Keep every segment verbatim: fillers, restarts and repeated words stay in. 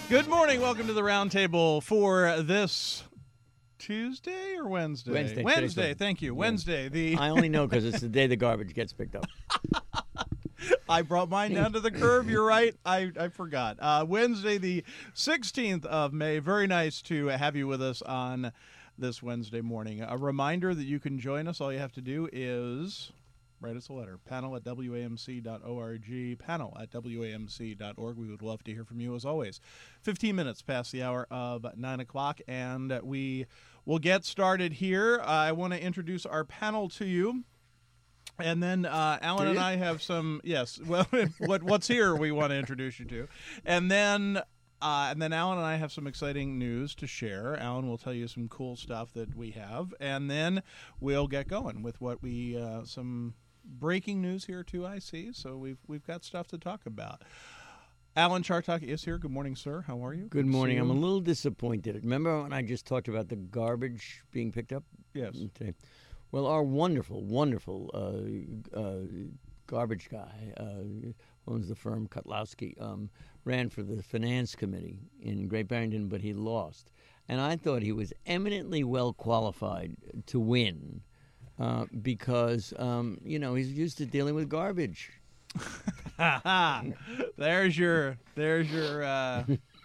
Good morning. Welcome to the roundtable for this Tuesday or Wednesday? Wednesday. Wednesday. Thank you. Wednesday. The I only know because it's the day the garbage gets picked up. I brought mine down to the curb. You're right. I, I forgot. Uh, Wednesday, the sixteenth of May. Very nice to have you with us on this Wednesday morning. A reminder that you can join us. All you have to do is write us a letter. Panel at W A M C dot org. Panel at W A M C dot org. We would love to hear from you as always. fifteen minutes past the hour of nine o'clock, and we will get started here. I want to introduce our panel to you. And then uh, Alan and I have some, yes, well, what what's here we want to introduce you to. And then uh, and then Alan and I have some exciting news to share. Alan will tell you some cool stuff that we have. And then we'll get going with what we, uh, some breaking news here too, I see. So we've we've got stuff to talk about. Alan Chartock is here. Good morning, sir. How are you? Good morning. I'm a little disappointed. Remember when I just talked about the garbage being picked up? Yes. Okay. Well, our wonderful, wonderful uh, uh, garbage guy, uh, owns the firm Kutlowski, um, ran for the finance committee in Great Barrington, but he lost. And I thought he was eminently well qualified to win uh, because, um, you know, he's used to dealing with garbage. there's your, there's your, uh,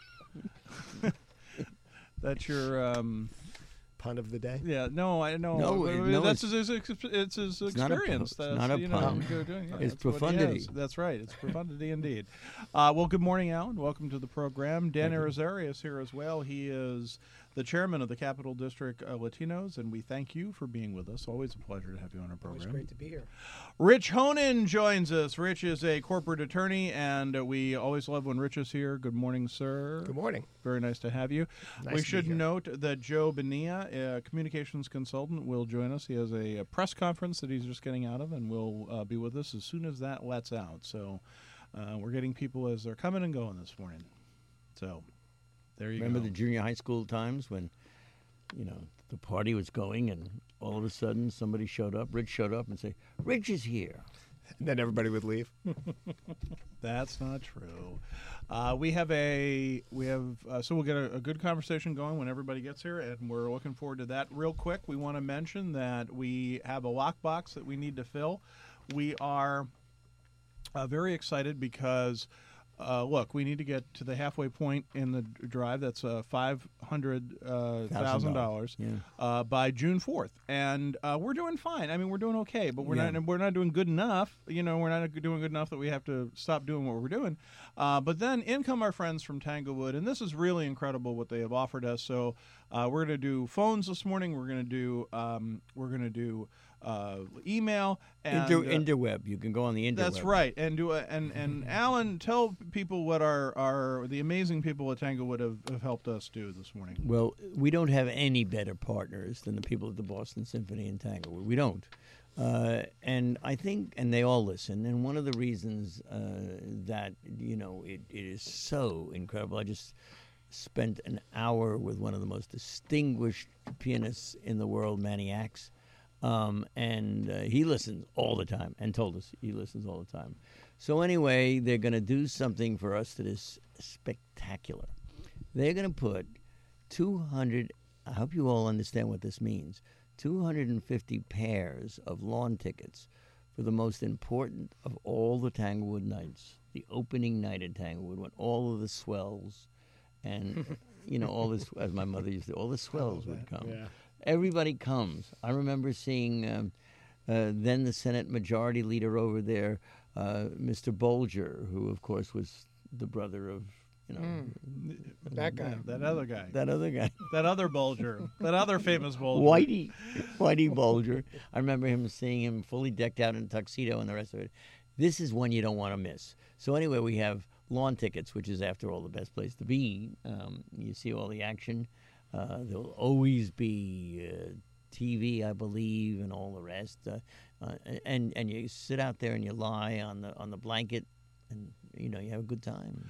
that's your, um, pun of the day. Yeah, no, I know. No, I mean, no, that's it's, his, it's his it's his it's not a experience. pun. That's, It's not a you know, pun. you're doing, yeah, It's that's what he profundity. has. That's right. It's profundity indeed. Uh, well, good morning, Alan. Welcome to the program. Dan Irizarry is here as well. He is the chairman of the Capital District uh, Latinos, and we thank you for being with us. Always a pleasure to have you on our program. It's great to be here. Rich Honan joins us. Rich is a corporate attorney, and uh, we always love when Rich is here. Good morning, sir. Good morning. Very nice to have you. Nice we to be should here. note that Joe Bonilla, a communications consultant, will join us. He has a, a press conference that he's just getting out of, and will uh, be with us as soon as that lets out. So uh, we're getting people as they're coming and going this morning. So there you Remember go. the junior high school times when, you know, the party was going and all of a sudden somebody showed up, Rich showed up and say, Rich is here. And then everybody would leave. That's not true. Uh, we have a we have uh, so we'll get a, a good conversation going when everybody gets here, and we're looking forward to that. Real quick, we want to mention that we have a lockbox that we need to fill. We are uh, very excited because. Uh, look, we need to get to the halfway point in the d- drive. That's uh, five hundred thousand dollars Yeah. uh, by June fourth, and uh, we're doing fine. I mean, we're doing okay, but we're Yeah. not we're not doing good enough. You know, we're not doing good enough that we have to stop doing what we're doing. Uh, but then in come our friends from Tanglewood, and this is really incredible what they have offered us. So uh, we're going to do phones this morning. We're going to do um, we're going to do. Uh, email and Inter, uh, interweb. You can go on the interweb. that's right, and do a, and and Alan, tell people what our, our the amazing people at Tanglewood have, have helped us do this morning. Well, we don't have any better partners than the people at the Boston Symphony in Tanglewood. We don't. Uh, and I think, and they all listen, and one of the reasons uh, that, you know, it, it is so incredible, I just spent an hour with one of the most distinguished pianists in the world, Manny Axe. Um, and uh, he listens all the time and told us he listens all the time. So anyway, they're going to do something for us that is spectacular. They're going to put two hundred, I hope you all understand what this means, two hundred fifty pairs of lawn tickets for the most important of all the Tanglewood nights, the opening night at Tanglewood, when all of the swells and, you know, all this, as my mother used to, all the swells would come. Yeah. Everybody comes. I remember seeing um, uh, then the Senate Majority Leader over there, uh, Mister Bolger, who, of course, was the brother of, you know, Mm. That guy. That, that other guy. that other guy, That other Bulger. That other famous Bulger. Whitey, Whitey Bulger. I remember him seeing him fully decked out in a tuxedo and the rest of it. This is one you don't want to miss. So anyway, we have lawn tickets, which is, after all, the best place to be. Um, you see all the action. Uh, there'll always be uh, T V, I believe, and all the rest. Uh, uh, and and you sit out there and you lie on the on the blanket, and you know you have a good time.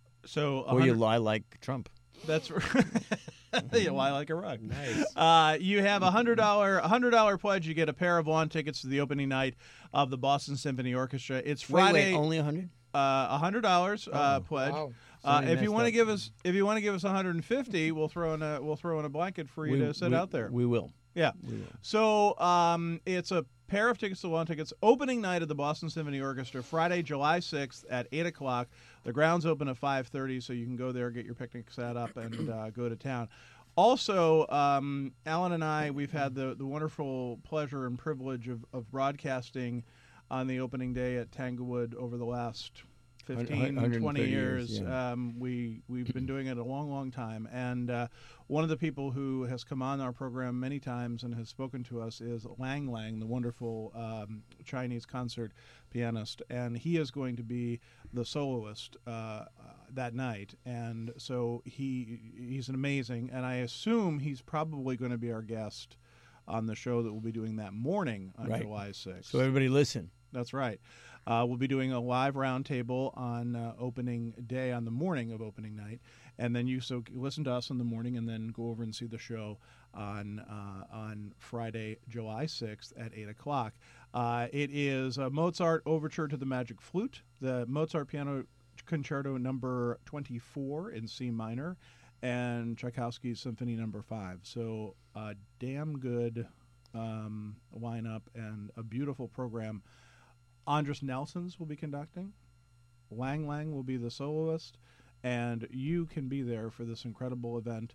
So Or you lie like Trump. That's right. You lie like a rug. Nice. Uh, you have a hundred dollar a hundred dollar pledge. You get a pair of lawn tickets to the opening night of the Boston Symphony Orchestra. It's Friday. Wait, wait, only a hundred? Uh, a hundred dollars uh, Oh, pledge. Wow. Uh, Somebody if you messed want to up. give us, if you want to give us one hundred fifty, we'll throw in a we'll throw in a blanket for you We- to sit we- out there. We will. Yeah. We will. So um, it's a pair of tickets to lawn tickets. Opening night of the Boston Symphony Orchestra, Friday, July sixth at eight o'clock. The grounds open at five thirty, so you can go there, get your picnic set up, and uh, go to town. Also, um, Alan and I, we've had the, the wonderful pleasure and privilege of, of broadcasting on the opening day at Tanglewood over the last fifteen, one hundred twenty thirty years. years, yeah. Um, we, we've been doing it a long, long time. And uh, one of the people who has come on our program many times and has spoken to us is Lang Lang, the wonderful um, Chinese concert pianist. And he is going to be the soloist uh, uh, that night. And so he he's an amazing, and I assume he's probably going to be our guest on the show that we'll be doing that morning on Right. July sixth. So everybody listen. That's right. Uh, we'll be doing a live roundtable on uh, opening day, on the morning of opening night, and then you so listen to us in the morning, and then go over and see the show on uh, on Friday, July sixth at eight o'clock. Uh, it is a Mozart Overture to the Magic Flute, the Mozart Piano Concerto Number twenty-four in C minor, and Tchaikovsky's Symphony Number Five. So, a damn good um, lineup and a beautiful program. Andres Nelsons will be conducting. Lang Lang will be the soloist, and you can be there for this incredible event.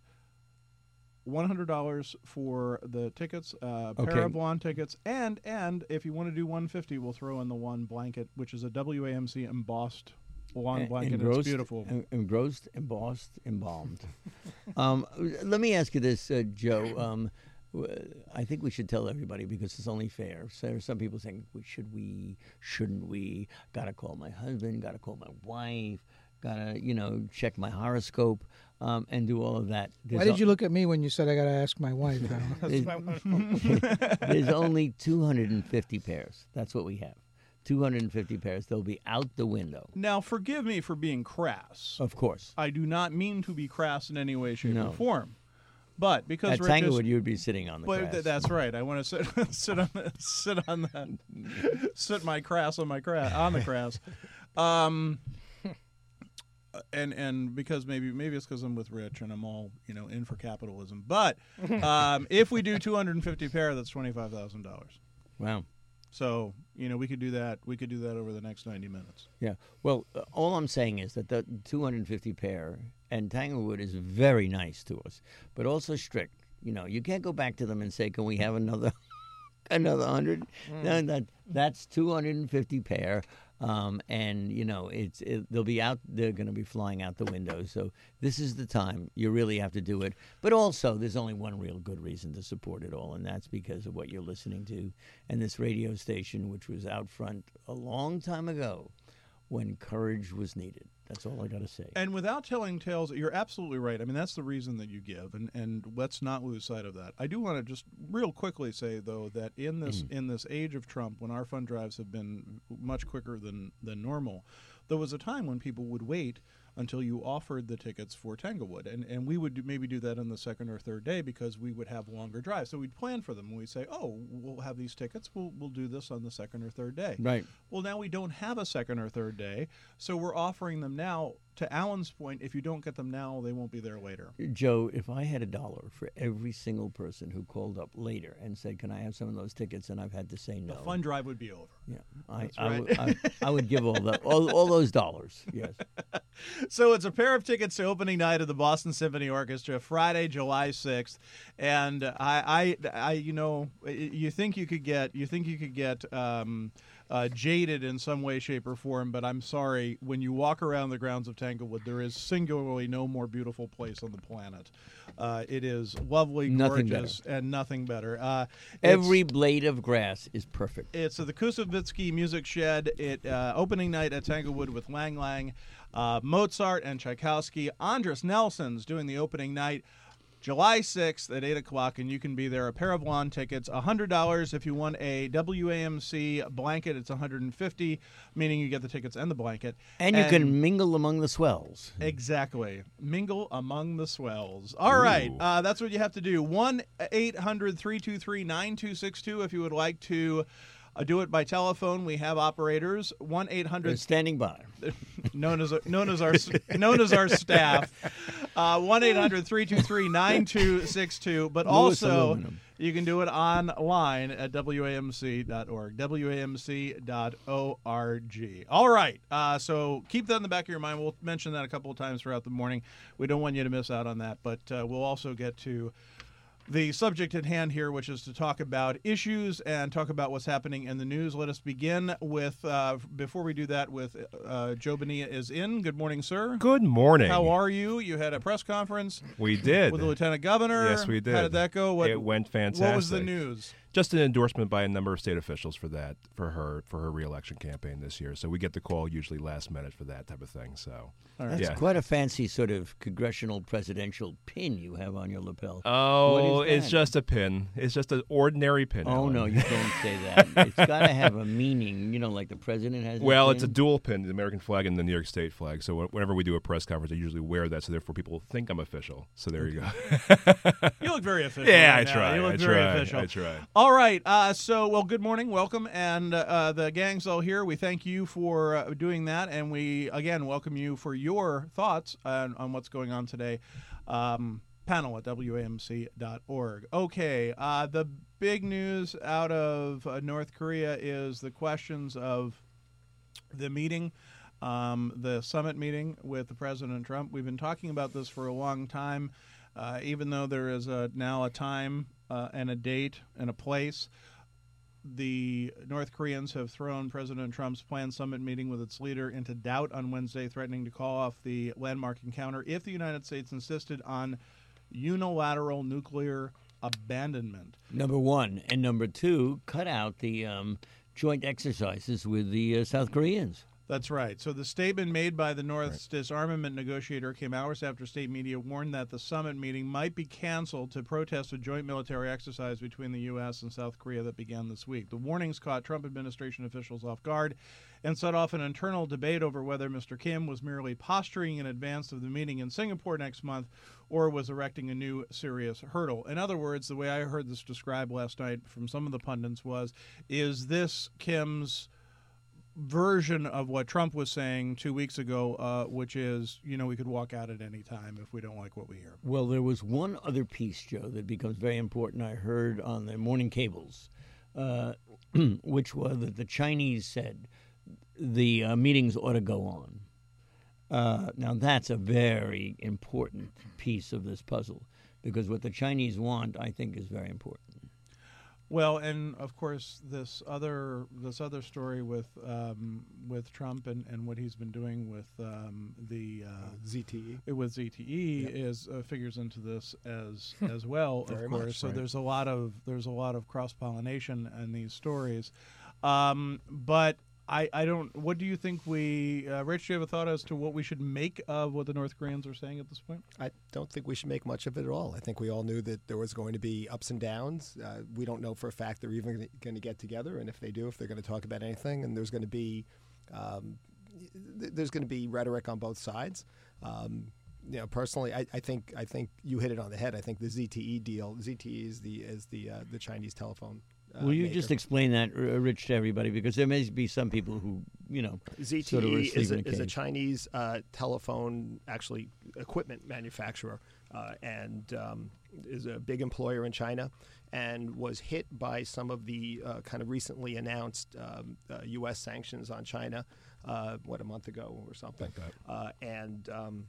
one hundred dollars for the tickets, a pair Okay. of lawn tickets, and and if you want to do one hundred fifty, we'll throw in the one blanket, which is a W A M C embossed lawn blanket. and Engrossed, It's beautiful. en- Engrossed, embossed, embalmed. um, let me ask you this, uh, Joe. Um, w- I think we should tell everybody because it's only fair. So there are some people saying, "We- should we, shouldn't we? Got to call my husband, got to call my wife, got to, you know, check my horoscope um, and do all of that. Why There's did o- you look at me when you said I got to ask my wife? Alan? There's only two hundred fifty pairs. That's what we have. two hundred fifty pairs. They'll be out the window. Now, forgive me for being crass. Of course. I do not mean to be crass in any way, shape, No. or form. But because At Rich is- Tanglewood, you would be sitting on the But grass. th- that's right. I want to sit sit on the, sit on the sit my crass on my crass on the crass, um, and and because maybe maybe it's because I'm with Rich and I'm all you know in for capitalism. But um, if we do two hundred fifty pair, that's twenty five thousand dollars. Wow. So you know we could do that. We could do that over the next ninety minutes. Yeah. Well, uh, all I'm saying is that the two hundred fifty pair and Tanglewood is very nice to us, but also strict. You know, you can't go back to them and say, "Can we have another another hundred?" No, that that's two hundred fifty pair. Um, and you know, it's it, they'll be out. They're going to be flying out the window. So this is the time you really have to do it. But also, there's only one real good reason to support it all, and that's because of what you're listening to, and this radio station, which was out front a long time ago, when courage was needed. That's all I got to say. And without telling tales, you're absolutely right. I mean, that's the reason that you give, and, and let's not lose sight of that. I do want to just real quickly say, though, that in this in this age of Trump, when our fund drives have been much quicker than, than normal, there was a time when people would wait until you offered the tickets for Tanglewood. And, and we would do, maybe do that on the second or third day because we would have longer drives. So we'd plan for them, and we'd say, oh, we'll have these tickets. We'll, we'll do this on the second or third day. Right. Well, now we don't have a second or third day, so we're offering them now. To Alan's point, if you don't get them now, they won't be there later. Joe, if I had a dollar for every single person who called up later and said, "Can I have some of those tickets?" and I've had to say no, The fun drive would be over. yeah, I, That's I, right. would, I, I would give all that, all, all those dollars. Yes. So it's a pair of tickets to opening night of the Boston Symphony Orchestra, Friday, July sixth, and I, I, I, you know, you think you could get, you think you could get um, uh, jaded in some way, shape, or form, but I'm sorry. When you walk around the grounds of Tanglewood, there is singularly no more beautiful place on the planet. Uh, it is lovely, Nothing gorgeous, and nothing better. Uh, it's- Every blade of grass is perfect. It's at the Kusavitsky Music Shed. It uh, opening night at Tanglewood with Lang Lang, uh, Mozart and Tchaikovsky. Andres Nelson's doing the opening night, July sixth at eight o'clock, and you can be there. A pair of lawn tickets, one hundred dollars. If you want a W A M C blanket, it's one hundred fifty dollars, meaning you get the tickets and the blanket. And you can mingle among the swells. Exactly. Mingle among the swells. All right. Uh, that's what you have to do. one eight hundred three two three nine two six two if you would like to uh, do it by telephone. We have operators one eight They're hundred standing by. known as known as our known as our staff. Uh, one eight hundred three two three nine two six two. But Lewis also Aluminum. you can do it online at W A M C dot org. W A M C dot org. All right. Uh, so keep that in the back of your mind. We'll mention that a couple of times throughout the morning. We don't want you to miss out on that. But uh, we'll also get to the subject at hand here, which is to talk about issues and talk about what's happening in the news. Let us begin with, uh, before we do that, with uh, Joe Bonilla is in. Good morning, sir. Good morning. How are you? You had a press conference. We did. With the lieutenant governor. Yes, we did. How did that go? What, it went fantastic. What was the news? Just an endorsement by a number of state officials for that, for her, for her reelection campaign this year. So we get the call usually last minute for that type of thing. So That's yeah. quite a fancy sort of congressional presidential pin you have on your lapel. Oh, What is it's that? just a pin. It's just an ordinary pin. Oh, Ellen. no, you don't say that. It's got to have a meaning, you know, like the president has. Well, that it's a pin. dual pin, the American flag and the New York State flag. So whenever we do a press conference, I usually wear that, so therefore people think I'm official. So there you go. You look very official. Yeah, right I now. try. You look I very try. official. I try. All right. Uh, so, well, good morning. Welcome. And uh, the gang's all here. We thank you for uh, doing that. And we, again, welcome you for your thoughts on, on what's going on today. Um, panel at W A M C dot org. Okay. Uh, the big news out of uh, North Korea is the questions of the meeting. Um, the summit meeting with the President Trump. We've been talking about this for a long time, uh, even though there is a, now a time uh, and a date and a place. The North Koreans have thrown President Trump's planned summit meeting with its leader into doubt on Wednesday, threatening to call off the landmark encounter if the United States insisted on unilateral nuclear abandonment. Number one. And number two, cut out the um, joint exercises with the uh, South Koreans. That's right. So the statement made by the North's disarmament negotiator came hours after state media warned that the summit meeting might be canceled to protest a joint military exercise between the U S and South Korea that began this week. The warnings caught Trump administration officials off guard and set off an internal debate over whether Mister Kim was merely posturing in advance of the meeting in Singapore next month or was erecting a new serious hurdle. In other words, the way I heard this described last night from some of the pundits was, is this Kim's version of what Trump was saying two weeks ago, uh, which is, you know, we could walk out at any time if we don't like what we hear. Well, there was one other piece, Joe, that becomes very important. I heard on the morning cables, uh, which was that the Chinese said the uh, meetings ought to go on. Uh, now, that's a very important piece of this puzzle, because what the Chinese want, I think, is very important. Well, and of course, this other this other story with um, with Trump and, and what he's been doing with um, the uh, Z T E with Z T E Yep. is uh, figures into this as as well, of Very course. much, so right. there's a lot of there's a lot of cross pollination in these stories, um, but. I, I don't. What do you think we, uh, Rich? Do you have a thought as to what we should make of what the North Koreans are saying at this point? I don't think we should make much of it at all. I think we all knew that there was going to be ups and downs. Uh, we don't know for a fact they're even going to get together, and if they do, if they're going to talk about anything, and there's going to be um, th- there's going to be rhetoric on both sides. Um, you know, personally, I, I think I think you hit it on the head. I think the Z T E deal, Z T E is the is the uh, the Chinese telephone. Uh, Will you maker. just explain that, R- Rich, to everybody? Because there may be some people who, you know, Z T E sort of are asleep is, in a, a is a cage. Chinese uh, telephone, actually, equipment manufacturer, uh, and um, is a big employer in China, and was hit by some of the uh, kind of recently announced um, uh, U S sanctions on China, uh, what, a month ago or something. Uh, and um,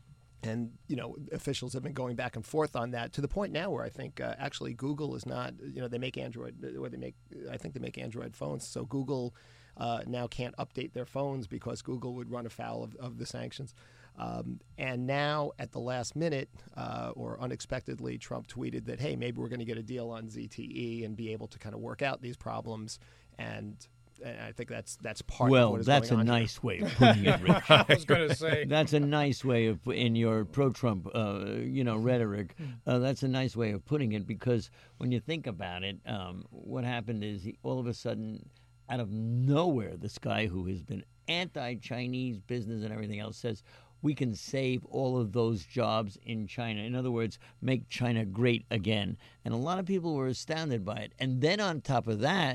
And, you know, officials have been going back and forth on that to the point now where I think uh, actually Google is not, you know, they make Android, or they make, I think they make Android phones. So Google uh, now can't update their phones because Google would run afoul of, of the sanctions. Um, and now at the last minute, uh, or unexpectedly, Trump tweeted that, hey, maybe we're going to get a deal on Z T E and be able to kind of work out these problems. And And I think that's that's part well, of what is that's going a on here. nice way of putting it, Rich. I was going to say. That's a nice way of, in your pro-Trump, uh, you know, rhetoric. Uh, that's a nice way of putting it, because when you think about it, um, what happened is he, all of a sudden, out of nowhere, this guy who has been anti-Chinese business and everything else says, we can save all of those jobs in China. In other words, make China great again. And a lot of people were astounded by it. And then on top of that,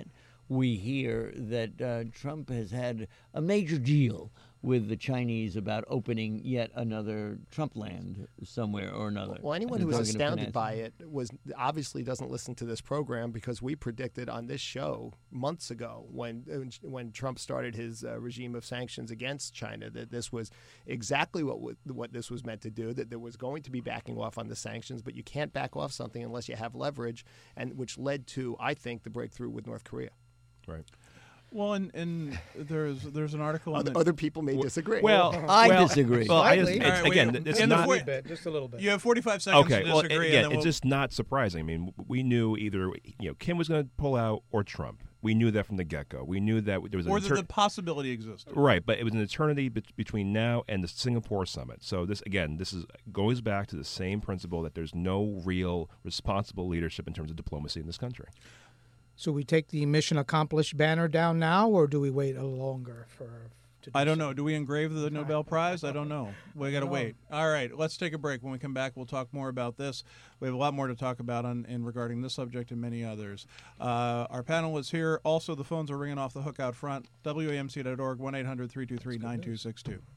we hear that uh, Trump has had a major deal with the Chinese about opening yet another Trump land somewhere or another. Well, anyone And who was talking to astounded finance. by it was obviously doesn't listen to this program, because we predicted on this show months ago when when Trump started his uh, regime of sanctions against China that this was exactly what w- what this was meant to do, that there was going to be backing off on the sanctions, but you can't back off something unless you have leverage, and which led to, I think, the breakthrough with North Korea. Right. Well, and, and there's there's an article on Other, the, other people may disagree. Well, I well, disagree. Well, I just, Slightly. it's, All right, again, wait, it's in the not. a four- little bit, just a little bit. you have forty-five seconds Okay, to well, disagree. again, and then it's we'll, just not surprising. I mean, we knew either you know Kim was going to pull out or Trump. We knew that from the get-go. We knew that there was an or that etern- the possibility existed. right, but it was an eternity be- between now and the Singapore summit. So this again, this is goes back to the same principle that there's no real responsible leadership in terms of diplomacy in this country. So we take the mission accomplished banner down now, or do we wait a little longer for? To do I don't so? know. Do we engrave the Nobel Prize? I don't know. We got to know. wait. All right, let's take a break. When we come back, we'll talk more about this. We have a lot more to talk about on in regarding this subject and many others. Uh, our panel is here. Also, the phones are ringing off the hook out front. W A M C dot org, one eight hundred three two three nine two six two.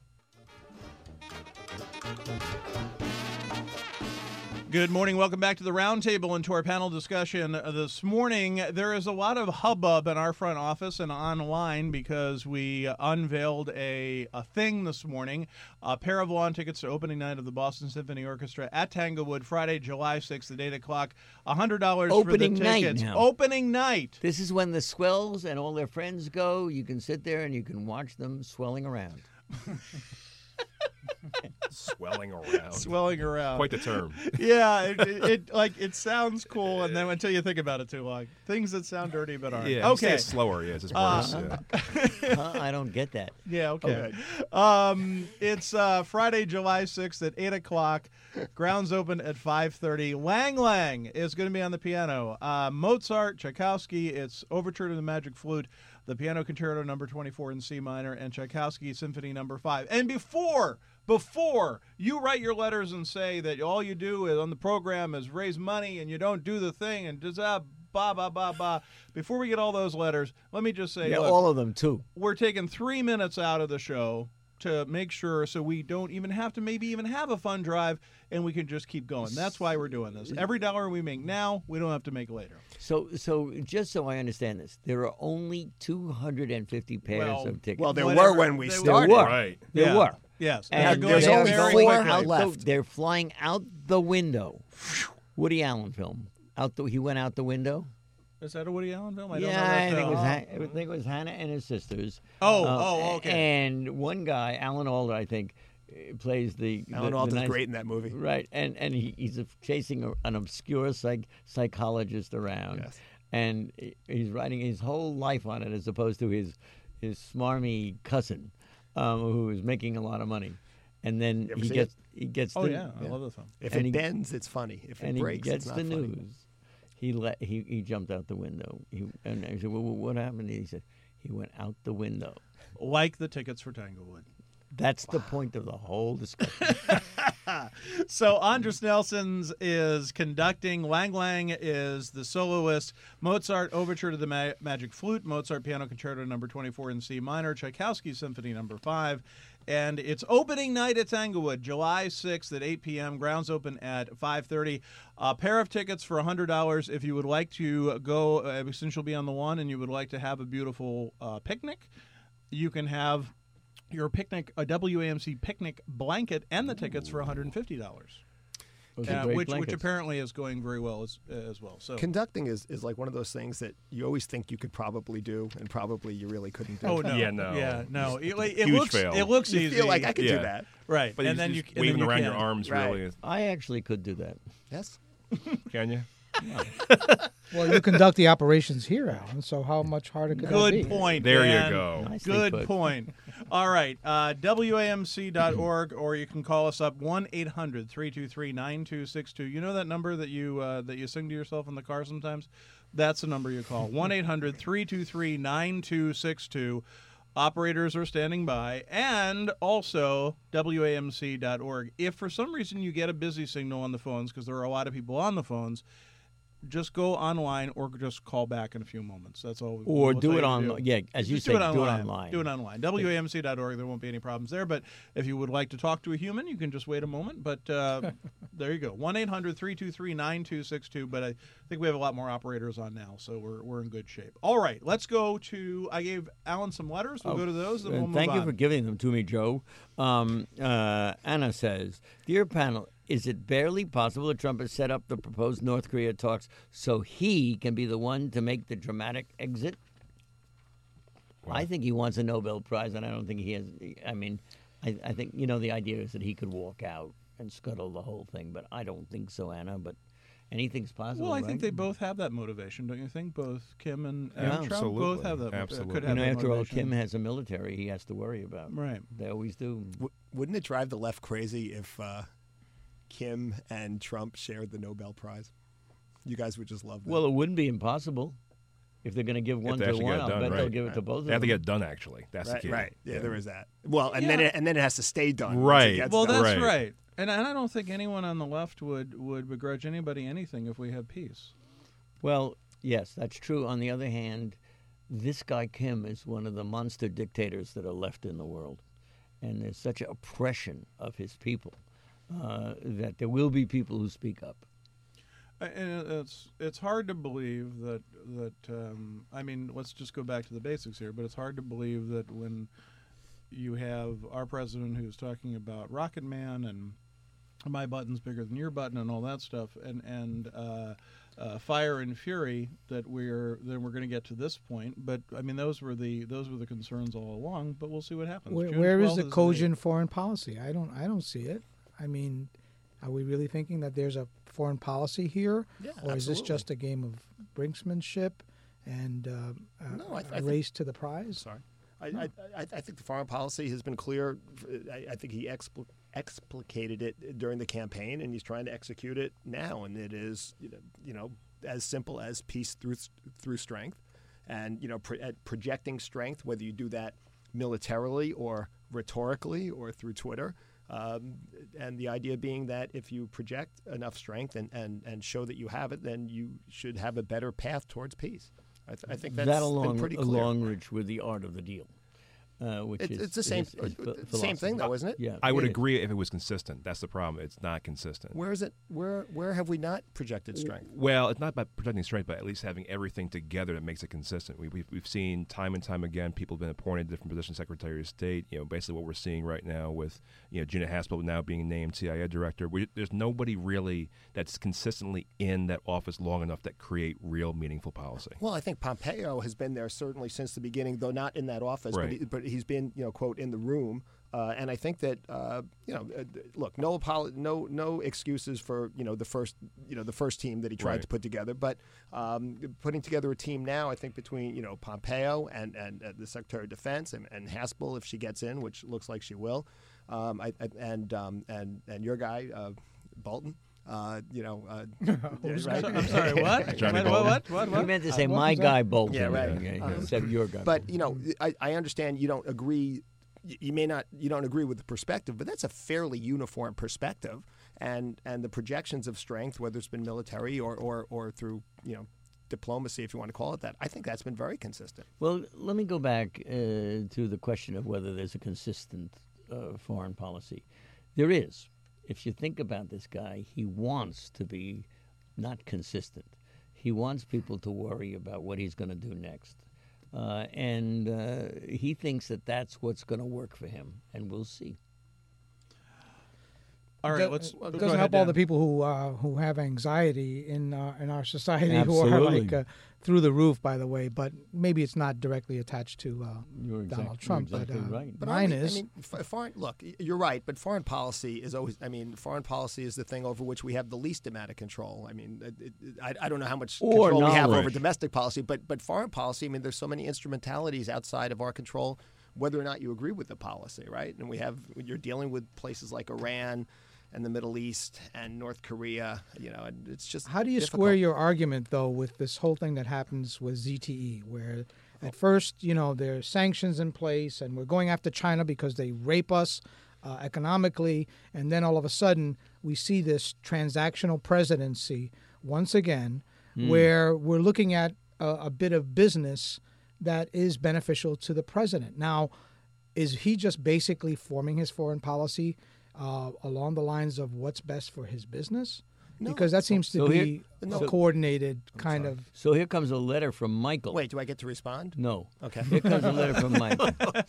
Good morning. Welcome back to the roundtable and to our panel discussion uh, this morning. There is a lot of hubbub in our front office and online because we unveiled a, a thing this morning, a pair of lawn tickets to opening night of the Boston Symphony Orchestra at Tanglewood, Friday, July sixth at eight o'clock. one hundred dollars for the Opening night tickets. now. Opening night. This is when the swells and all their friends go. You can sit there and you can watch them swelling around. Swelling around. Swelling around. Quite the term. Yeah, it, it, it like it sounds cool, and then until you think about it too long, things that sound dirty but aren't. Yeah. Okay. Say it slower. Yeah. It's just worse. yeah. Huh? I don't get that. Yeah, okay. Um, it's uh, Friday, July sixth at eight o'clock. Grounds open at five thirty. Lang Lang is going to be on the piano. Uh, Mozart, Tchaikovsky, it's Overture to the Magic Flute, the Piano Concerto number twenty-four in C minor, and Tchaikovsky Symphony number five. And before, before you write your letters and say that all you do is on the program is raise money and you don't do the thing and just ah, ba ba ba ba. Before we get all those letters, let me just say, Yeah, look, all of them too. we're taking three minutes out of the show to make sure so we don't even have to maybe even have a fund drive and we can just keep going. That's why we're doing this. Every dollar we make now, we don't have to make later. So, so just so I understand this, there are only two hundred fifty pairs Well- of tickets. well, there Whatever. were when we They there started. were. Right. There Yeah. were. Yes. And they're going there's they're only very four quickly. out So left. they're flying out the window. Woody Allen film. Out the, he went out the window. Is that a Woody Allen film? I don't know yeah, that I think, it film. was, Han- I think it was Hannah and his sisters. Oh, Uh, oh, okay. And one guy, Alan Alda, I think, uh, plays the. Alan the, Alda's the nice, great in that movie. Right, and and he, he's a, chasing a, an obscure psych, psychologist around, Yes. and he- he's writing his whole life on it, as opposed to his his smarmy cousin, um, who is making a lot of money, and then You ever he see gets he gets Oh, the, yeah. I love this film. If And it he- bends, it's funny. If it and breaks, he gets it's the not funny. news. He let he, he jumped out the window. He and I said, "Well, what happened?" He said, "He went out the window." Like the tickets for Tanglewood. That's the point of the whole discussion. So Andres Nelson's is conducting. Lang Lang is the soloist. Mozart Overture to the Ma- Magic Flute. Mozart Piano Concerto number twenty-four in C minor. Tchaikovsky Symphony number five. And it's opening night at Tanglewood, July sixth at eight p.m. Grounds open at five thirty. A pair of tickets for one hundred dollars if you would like to go, uh, since you'll be on the lawn and you would like to have a beautiful uh, picnic. You can have your picnic, a W A M C picnic blanket, and the tickets for one hundred fifty dollars, Those are uh, great which which blankets. apparently is going very well as as well. So, Conducting is, is like one of those things that you always think you could probably do, and probably you really couldn't do. oh no, Yeah, no. yeah, no, it, like, it Huge looks fail. it looks You easy. feel like I could Yeah. do that. right, But and you then you just and then waving you around your can't. arms, Right. really. I actually could do that. Yes. Can you? Well, you conduct the operations here, Alan. So how much harder could that be? Good point. There you Dan. go. Nicely Good put. point. All right. Uh, W A M C dot org, or you can call us up one eight hundred three two three nine two six two. You know that number that you uh, that you sing to yourself in the car sometimes? That's the number you call. one eight hundred three two three nine two six two. Operators are standing by. And also W A M C dot org. If for some reason you get a busy signal on the phones, because there are a lot of people on the phones, just go online or just call back in a few moments. That's all. We, Or we'll do tell it you to online. Yeah, as you Just say, do it online. online. Do it online. W A M C dot org. There won't be any problems there. But if you would like to talk to a human, you can just wait a moment. But uh, there you go. one eight hundred three two three nine two six two. But I think we have a lot more operators on now, so we're we're in good shape. All right, let's go to. I gave Alan some letters. We'll Oh, go to those. Then uh, we'll move Thank you on. for giving them to me, Joe. Um, uh, Anna says, "Dear panel, is it barely possible that Trump has set up the proposed North Korea talks so he can be the one to make the dramatic exit?" Wow. I think he wants a Nobel Prize, and I don't think he has. I mean, I, I think, you know, the idea is that he could walk out and scuttle the whole thing, but I don't think so, Anna. But anything's possible. Well, I right? think they both have that motivation, don't you think? Both Kim and, and Yeah, Trump absolutely. both have that. Absolutely. Could You have know, that after all, motivation. Kim has a military he has to worry about. Right. They always do. W- wouldn't it drive the left crazy if uh, Kim and Trump shared the Nobel Prize? You guys would just love that. Well, it wouldn't be impossible. If they're going to give one they to actually one, get it I'll done, bet they'll right. give it to both They have of to them. get it done. Actually, that's right, the key. right. Yeah, there is that. Well, and Yeah. then it, and then it has to stay done. once it Right. gets Well, done. that's Right. right. And, and I don't think anyone on the left would, would begrudge anybody anything if we had peace. Well, yes, that's true. On the other hand, this guy Kim is one of the monster dictators that are left in the world. And there's such an oppression of his people uh, that there will be people who speak up. And it's it's hard to believe that that um, I mean, let's just go back to the basics here. But it's hard to believe that when you have our president who's talking about Rocket Man and my button's bigger than your button and all that stuff, and and uh, uh, fire and fury, that we're then we're going to get to this point. But I mean, those were the those were the concerns all along. But we'll see what happens. Where, June where is twelfth the date. cogent foreign policy? I don't. I don't see it. I mean, are we really thinking that there's a foreign policy here, Yeah, or is this absolutely. just a game of brinksmanship and uh, a, No, I- I a think- race to the prize? Sorry. I, I, I, I think the foreign policy has been clear. I, I think he expl- explicated it during the campaign, and he's trying to execute it now. And it is, you know, you know as simple as peace through through strength, and you know, pro- at projecting strength, whether you do that militarily or rhetorically or through Twitter. Um, and the idea being that if you project enough strength and, and, and show that you have it, then you should have a better path towards peace. I, th- I think that's that been along, pretty clear. along which with the art of the deal, uh, which It's, is it's the same, is- is uh, ph- same thing, philosophy. though, isn't it? Yeah, I would it is. agree if it was consistent. That's the problem. It's not consistent. Where is it? Where where have we not projected strength? Well, it's not about protecting strength, but at least having everything together that makes it consistent. We, we've, we've seen time and time again people have been appointed to different positions, Secretary of State. You know, basically what we're seeing right now with you know Gina Haspel now being named C I A director. We, there's nobody really that's consistently in that office long enough that create real meaningful policy. Well, I think Pompeo has been there certainly since the beginning, though not in that office, but, Right. he, but he's been, you know, quote, in the room. Uh, and I think that, uh, you know, uh, look, no, apolo- no, no excuses for, you know, the first, you know, the first team that he tried Right. to put together. But um, putting together a team now, I think between, you know, Pompeo and, and uh, the Secretary of Defense and, and Haspel, if she gets in, which looks like she will, um, I, I, and, um, and and your guy, uh, Bolton. Uh, you know, uh, right? I'm sorry. What? Johnny what, what? What? What? He What? meant to say what my was that? guy Bolton. Yeah, right. Yeah, Um, instead of your guy. But you know, I, I understand you don't agree. y- You may not. You don't agree with the perspective, but that's a fairly uniform perspective. And and the projections of strength, whether it's been military or or, or through you know diplomacy, if you want to call it that, I think that's been very consistent. Well, let me go back uh, to the question of whether there's a consistent uh, foreign policy. There is. If you think about this guy, he wants to be not consistent. He wants people to worry about what he's going to do next. Uh, and uh, he thinks that that's what's going to work for him, and we'll see. All right. Do- Let's. it go doesn't ahead, help all Dan. the people who uh, who have anxiety in uh, in our society who are Absolutely. like uh, through the roof. By the way, but maybe it's not directly attached to uh, You're exact- Donald Trump. you're exactly but uh, right. But mine I mean, is. I mean, f- foreign. Look, y- you're right, but foreign policy is always. I mean, foreign policy is the thing over which we have the least amount of control. I mean, it, it, I, I don't know how much Or control we have over knowledge. domestic policy, but but foreign policy. I mean, there's so many instrumentalities outside of our control, whether or not you agree with the policy, right? And we have. You're dealing with places like Iran. And the Middle East and North Korea, you know, and it's just How do you difficult. square your argument, though, with this whole thing that happens with Z T E, where at first, you know, there are sanctions in place and we're going after China because they rape us uh, economically, and then all of a sudden we see this transactional presidency once again where we're looking at a, a bit of business that is beneficial to the president. Now, is he just basically forming his foreign policy uh, along the lines of what's best for his business? No. Because that seems to So be here- a no. coordinated kind sorry. of. So here comes a letter from Michael. Wait, do I get to respond? No. Okay. Here comes a letter from Michael. Uh, but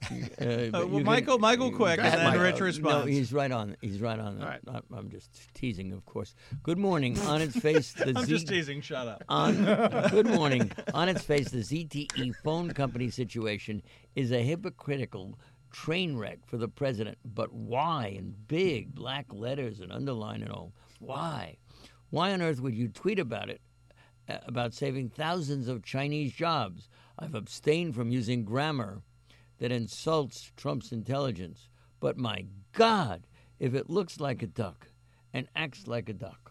Uh, well, you can- Michael, Michael quick, Go and ahead, then Michael. Rich No, responds. he's right on. He's right on. All right. I- I'm just teasing, of course. Good morning. On its face, the I'm Z- just teasing. Shut up. On, good morning. On its face, the Z T E phone company situation is a hypocritical train wreck for the president. But why? In big black letters and underline and all. Why? Why on earth would you tweet about it, uh, about saving thousands of Chinese jobs? I've abstained from using grammar that insults Trump's intelligence. But my God, if it looks like a duck and acts like a duck.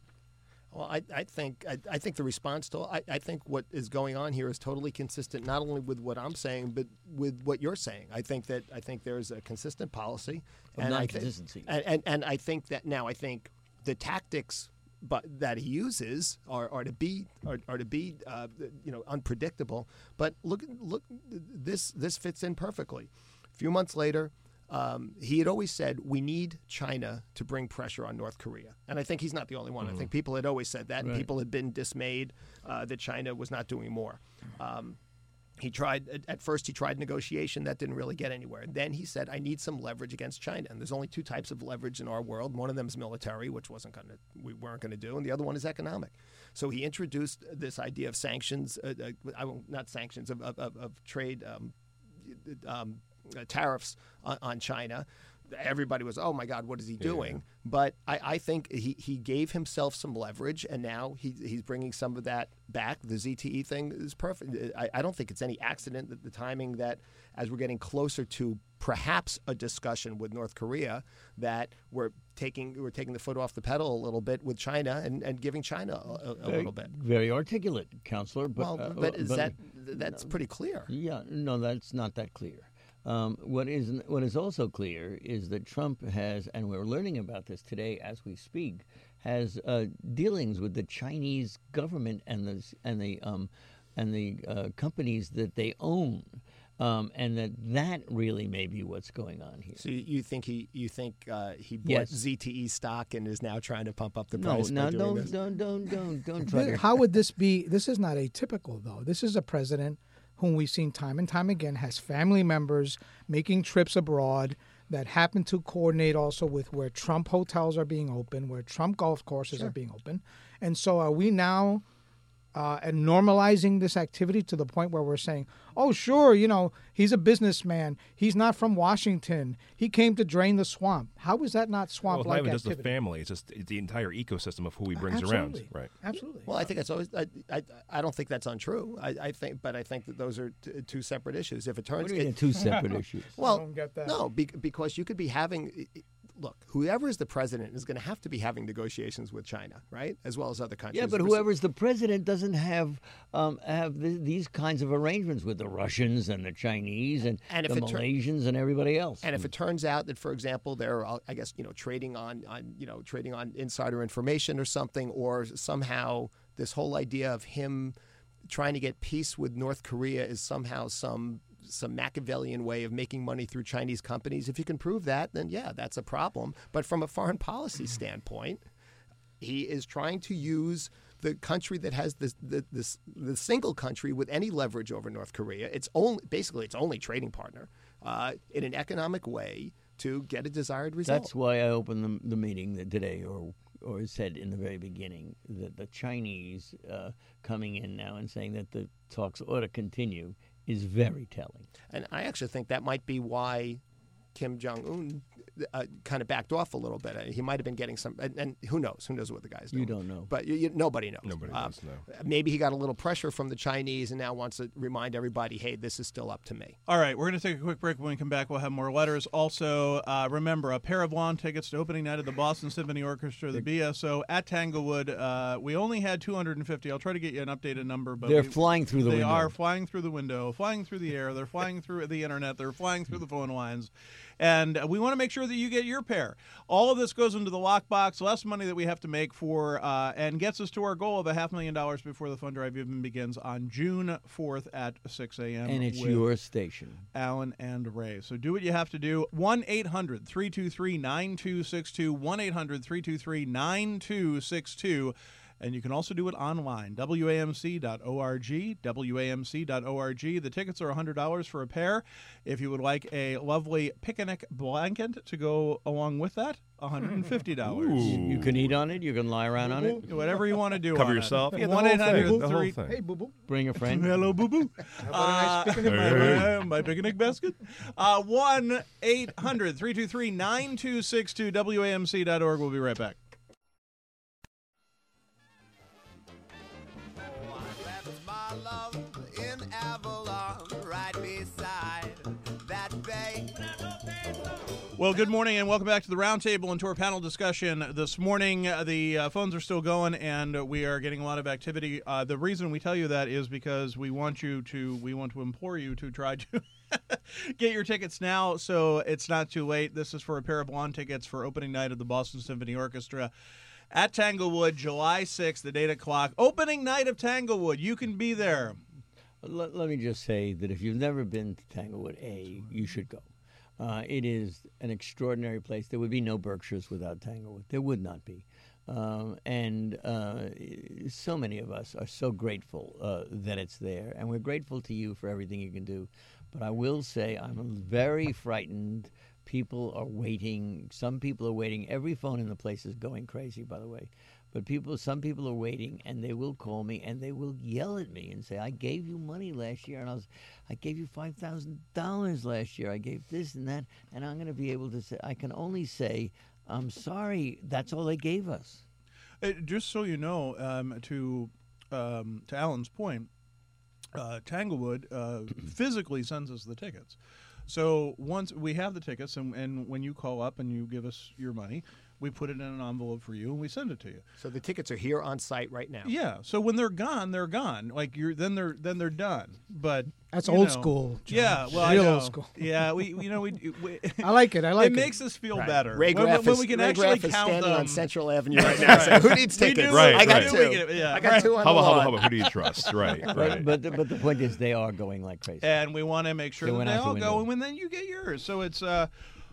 Well, I, I think I, I think the response to I, I think what is going on here is totally consistent, not only with what I'm saying, but with what you're saying. I think that I think there's a consistent policy Of and I non-consistency. think, and, and and I think that now I think the tactics but that he uses are, are to be are, are to be uh, you know unpredictable. But look look this this fits in perfectly. A few months later. Um, he had always said we need China to bring pressure on North Korea, and I think he's not the only one. I think people had always said that, and Right. people had been dismayed uh, that China was not doing more. Um, he tried at- at first. He tried negotiation that didn't really get anywhere. Then he said, "I need some leverage against China." And there's only two types of leverage in our world. One of them is military, which wasn't going to we weren't going to do, and the other one is economic. So he introduced this idea of sanctions, uh, uh, I won't, not sanctions of of, of, of trade. Um, um, Uh, tariffs on, on China. Everybody was, oh my God, what is he doing? But I, I think he, he gave himself some leverage, and now he, he's bringing some of that back. The Z T E thing is perfect. I, I don't think it's any accident that the timing that as we're getting closer to perhaps a discussion with North Korea, that we're taking we're taking the foot off the pedal a little bit with China and, and giving China a, a, a Very, little bit. very articulate, Counselor. But, Well, uh, but is but- that that's pretty clear. Yeah, no, that's not that clear. Um, what is what is also clear is that Trump has, and we're learning about this today as we speak, has uh, dealings with the Chinese government and the and the um, and the uh, companies that they own, um, and that that really may be what's going on here. So you, you think he you think uh, he bought Yes. Z T E stock and is now trying to pump up the No, price? no, by doing don't, this? don't, don't, don't, don't try Th- to. How would this be? This is not atypical, though. This is a president whom we've seen time and time again has family members making trips abroad that happen to coordinate also with where Trump hotels are being open, where Trump golf courses are being open. And so are we now uh, and normalizing this activity to the point where we're saying, oh, sure, you know, he's a businessman. He's not from Washington. He came to drain the swamp. How is that not Well, it's not swamp-like even just the activity? family; it's just it's the entire ecosystem of who he brings Absolutely. around. Right. Absolutely. Well, I think it's always. I, I, I don't think that's untrue. I, I think, but I think that those are t- two separate issues. If it What turns, do you mean, it, two separate issues? well, don't get that. no, be, because you could be having. Look, whoever is the president is going to have to be having negotiations with China, right, as well as other countries. Yeah, but whoever's the president doesn't have um, have th- these kinds of arrangements with the Russians and the Chinese and, And if the it tur- Malaysians and everybody else. And if it turns out that, for example, they're, uh, I guess, you know, trading on, on, you know, trading on insider information or something, or somehow this whole idea of him trying to get peace with North Korea is somehow some some Machiavellian way of making money through Chinese companies. If you can prove that, then yeah, that's a problem. But from a foreign policy standpoint, he is trying to use the country that has this, the, this, the single country with any leverage over North Korea. It's only basically its only trading partner uh, in an economic way to get a desired result. That's why I opened the, the meeting today, or or said in the very beginning that the Chinese uh, coming in now and saying that the talks ought to continue is very telling. And I actually think that might be why Kim Jong Un uh, kind of backed off a little bit. Uh, He might have been getting some, and, and who knows? Who knows what the guy's doing? You don't know. But you, you, nobody knows. Nobody Um, knows, no. Maybe he got a little pressure from the Chinese and now wants to remind everybody, hey, this is still up to me. All right, we're going to take a quick break. When we come back, we'll have more letters. Also, uh, remember, a pair of lawn tickets to opening night of the Boston Symphony Orchestra, the B S O, at Tanglewood. Uh, we only had two hundred fifty. I'll try to get you an updated number. But They're we, flying through the they window. are flying through the window, flying through the air. They're flying through the internet. They're flying through the phone lines. And uh, we want to make sure that that you get your pair. All of this goes into the lockbox, less money that we have to make for, uh, and gets us to our goal of a half million dollars before the fund drive even begins on June fourth at six a.m. And it's with your station. Alan and Ray. So do what you have to do. one eight hundred three two three nine two six two, one eight hundred three two three nine two six two. And you can also do it online, W A M C dot org, W A M C dot org. The tickets are one hundred dollars for a pair. If you would like a lovely picnic blanket to go along with that, one hundred fifty dollars. You can eat on it. You can lie around on it. Whatever you want to do. Cover on yourself. It. Yeah, the one whole eight hundred thing, the whole three thing. Hey, boo boo. Bring a friend. Hello, boo boo. How about a nice picnic my, basket? my, my picnic basket. Uh, one eight hundred three two three nine two six two, W A M C dot org. We'll be right back. My love in Avalon, right beside that bay. Well, good morning and welcome back to the Roundtable and to our panel discussion this morning. Uh, the uh, phones are still going and uh, we are getting a lot of activity. Uh, the reason we tell you that is because we want you to, we want to implore you to try to get your tickets now so it's not too late. This is for a pair of blonde tickets for opening night of the Boston Symphony Orchestra at Tanglewood, July sixth at eight o'clock. Opening night of Tanglewood. You can be there. Let, let me just say that if you've never been to Tanglewood, A, you should go. Uh, it is an extraordinary place. There would be no Berkshires without Tanglewood. There would not be. Um, and uh, so many of us are so grateful uh, that it's there. And we're grateful to you for everything you can do. But I will say I'm very frightened. People are waiting. Some people are waiting. Every phone in the place is going crazy, by the way. But people, some people are waiting, and they will call me, and they will yell at me and say, I gave you money last year, and I was, I gave you five thousand dollars last year. I gave this and that, and I'm going to be able to say, I can only say, I'm sorry, that's all they gave us. Uh, just so you know, um, to um, to Alan's point, uh, Tanglewood uh, physically sends us the tickets. So once we have the tickets, and, and when you call up and you give us your money, we put it in an envelope for you and we send it to you. So the tickets are here on site right now. Yeah. So when they're gone, they're gone. Like you're then they're then they're done. But That's you old know, school, John. Yeah. Well, Real I know. old school. Yeah. We you know we. we I like it. I like it. it. makes us feel Right. better Ray when, Graff when is, we can Ray actually Graff is count standing them. on Central Avenue right now saying, who needs We tickets? do Right, I got right. two. We get it, yeah, I got right. two on Hubba, the hubba, lawn. hubba. Who do you trust? Right, But, right. but, the, but the point is, they are going like crazy. And we want to make sure They that went they out the all go, window. and then you get yours. So it's uh,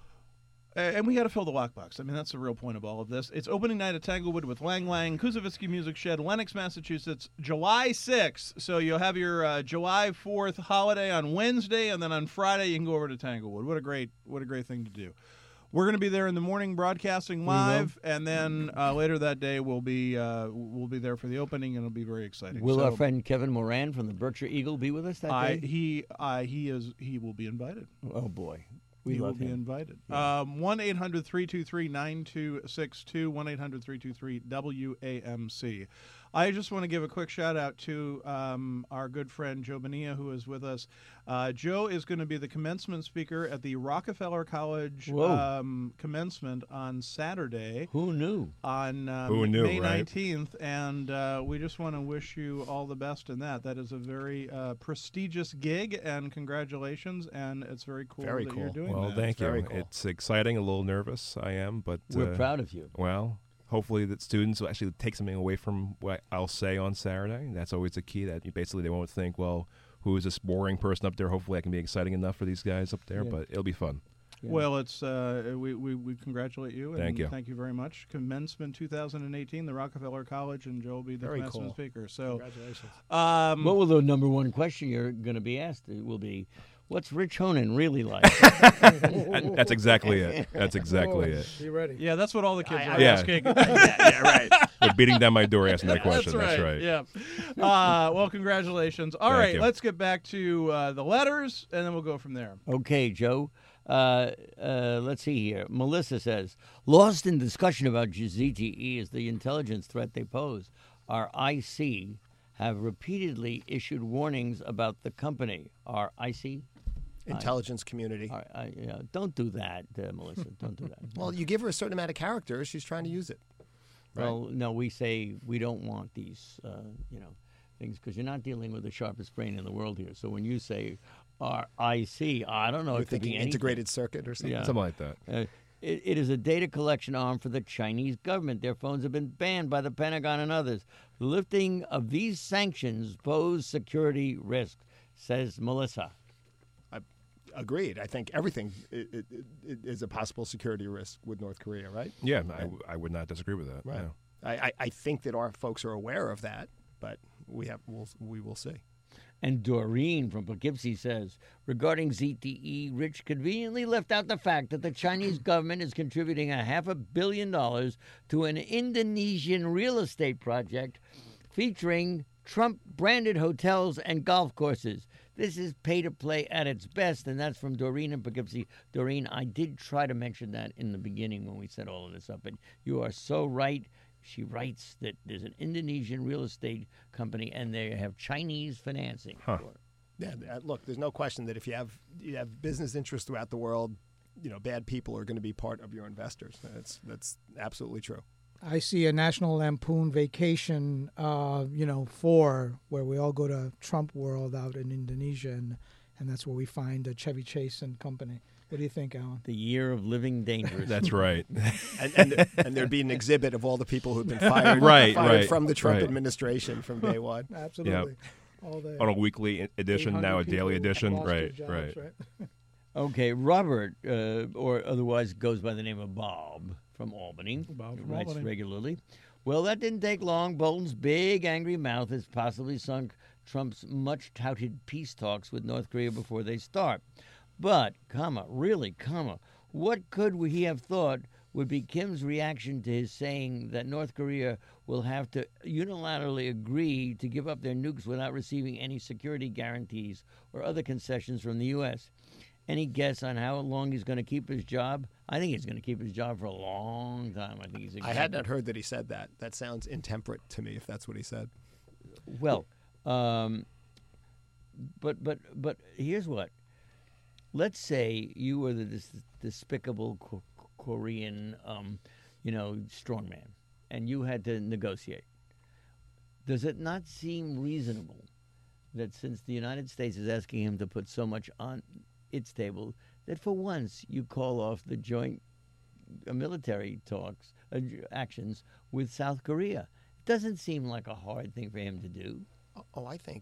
and we got to fill the lockbox. I mean, that's the real point of all of this. It's opening night at Tanglewood with Lang Lang, Kuzovitsky Music Shed, Lenox, Massachusetts, July sixth. So you'll have your uh, July fourth holiday on Wednesday, and then on Friday you can go over to Tanglewood. What a great, what a great thing to do. We're going to be there in the morning, broadcasting live, and then uh, later that day we'll be uh, we'll be there for the opening, and it'll be very exciting. Will so, our friend Kevin Moran from the Berkshire Eagle be with us that I, day? he I, he is he will be invited. Oh, boy. We he will love be him. invited. Um, one eight hundred three two three nine two six two, one eight hundred three two three W A M C. I just want to give a quick shout out to um, our good friend Joe Bonilla, who is with us. Uh, Joe is going to be the commencement speaker at the Rockefeller College Whoa. um, commencement on Saturday. Who knew? On um, Who knew, May right? nineteenth, and uh, we just want to wish you all the best in that. That is a very uh, prestigious gig, and congratulations, and it's very cool Very that cool. you're doing Well, that. thank you. very cool. It's exciting, a little nervous, I am, but We're uh, proud of you. Well, hopefully that students will actually take something away from what I'll say on Saturday. That's always the key, that you basically they won't think, well, who is this boring person up there? Hopefully I can be exciting enough for these guys up there, Yeah. but it'll be fun. Yeah. Well, it's uh, we, we, we congratulate you. And Thank you. Thank you very much. Commencement two thousand eighteen, the Rockefeller College, and Joe will be the Very commencement cool. speaker. So, Congratulations. um, What will the number one question you're going to be asked? It will be, what's Rich Honan really like? That- That's exactly it. That's exactly it. Be ready. yeah, that's what all the kids I- are I- Yeah. asking. yeah, yeah, right. They're beating down my door asking that question. That's right. Yeah. Uh, well, congratulations. All Thank right, you. let's get back to uh, the letters, and then we'll go from there. Okay, Joe. Uh, uh, let's see here. Melissa says, lost in discussion about Z T E as the intelligence threat they pose. Our I C have repeatedly issued warnings about the company. Our I C? Intelligence community. Our, I, yeah, don't do that, uh, Melissa. Don't do that. Well, you give her a certain amount of characters, she's trying to use it. Well, no, we say we don't want these, uh, you know, things because you're not dealing with the sharpest brain in the world here. So when you say R I C, I don't know. You're it could be thinking anything. integrated circuit or something. Yeah. Something like that. Uh, It, it is a data collection arm for the Chinese government. Their phones have been banned by the Pentagon and others. The lifting of these sanctions pose security risks, says Melissa. I, agreed. I think everything i- i- i- is a possible security risk with North Korea, right? Yeah, I, w- I would not disagree with that. Right. no. I, I, I think that our folks are aware of that, but we have we'll, we will see. And Doreen from Poughkeepsie says, regarding Z T E, Rich conveniently left out the fact that the Chinese government is contributing a half a billion dollars to an Indonesian real estate project featuring Trump-branded hotels and golf courses. This is pay-to-play at its best, and that's from Doreen in Poughkeepsie. Doreen, I did try to mention that in the beginning when we set all of this up, and you are so right. She writes that there's an Indonesian real estate company, and they have Chinese financing. Huh. for it. Yeah, uh, look, there's no question that if you have you have business interests throughout the world, you know, bad people are going to be part of your investors. That's that's absolutely true. I see a National Lampoon Vacation, uh, you know, four, where we all go to Trump World out in Indonesia, and, and that's where we find uh, Chevy Chase and company. What do you think, Alan? The year of living dangerous. That's right. And, and and there'd be an exhibit of all the people who've been fired, Right, fired right, from the Trump right. administration from day one. Absolutely. All the On a weekly e- edition, now a eight hundred daily people edition. lost their Right, jobs, right. Okay, Robert, uh, or otherwise goes by the name of Bob from Albany, Bob from writes Albany. regularly. Well, that didn't take long. Bolton's big angry mouth has possibly sunk Trump's much-touted peace talks with North Korea before they start. But, comma, really, comma, what could he have thought would be Kim's reaction to his saying that North Korea will have to unilaterally agree to give up their nukes without receiving any security guarantees or other concessions from the U S? Any guess on how long he's going to keep his job? I think he's going to keep his job for a long time. I think he's. I had not heard that he said that. That sounds intemperate to me, if that's what he said. Well, um, but but but here's what. Let's say you were the dis- despicable Ko- Korean, um, you know, strongman, and you had to negotiate. Does it not seem reasonable that since the United States is asking him to put so much on its table, that for once you call off the joint uh, military talks, uh, actions with South Korea? It doesn't seem like a hard thing for him to do. Oh, I think.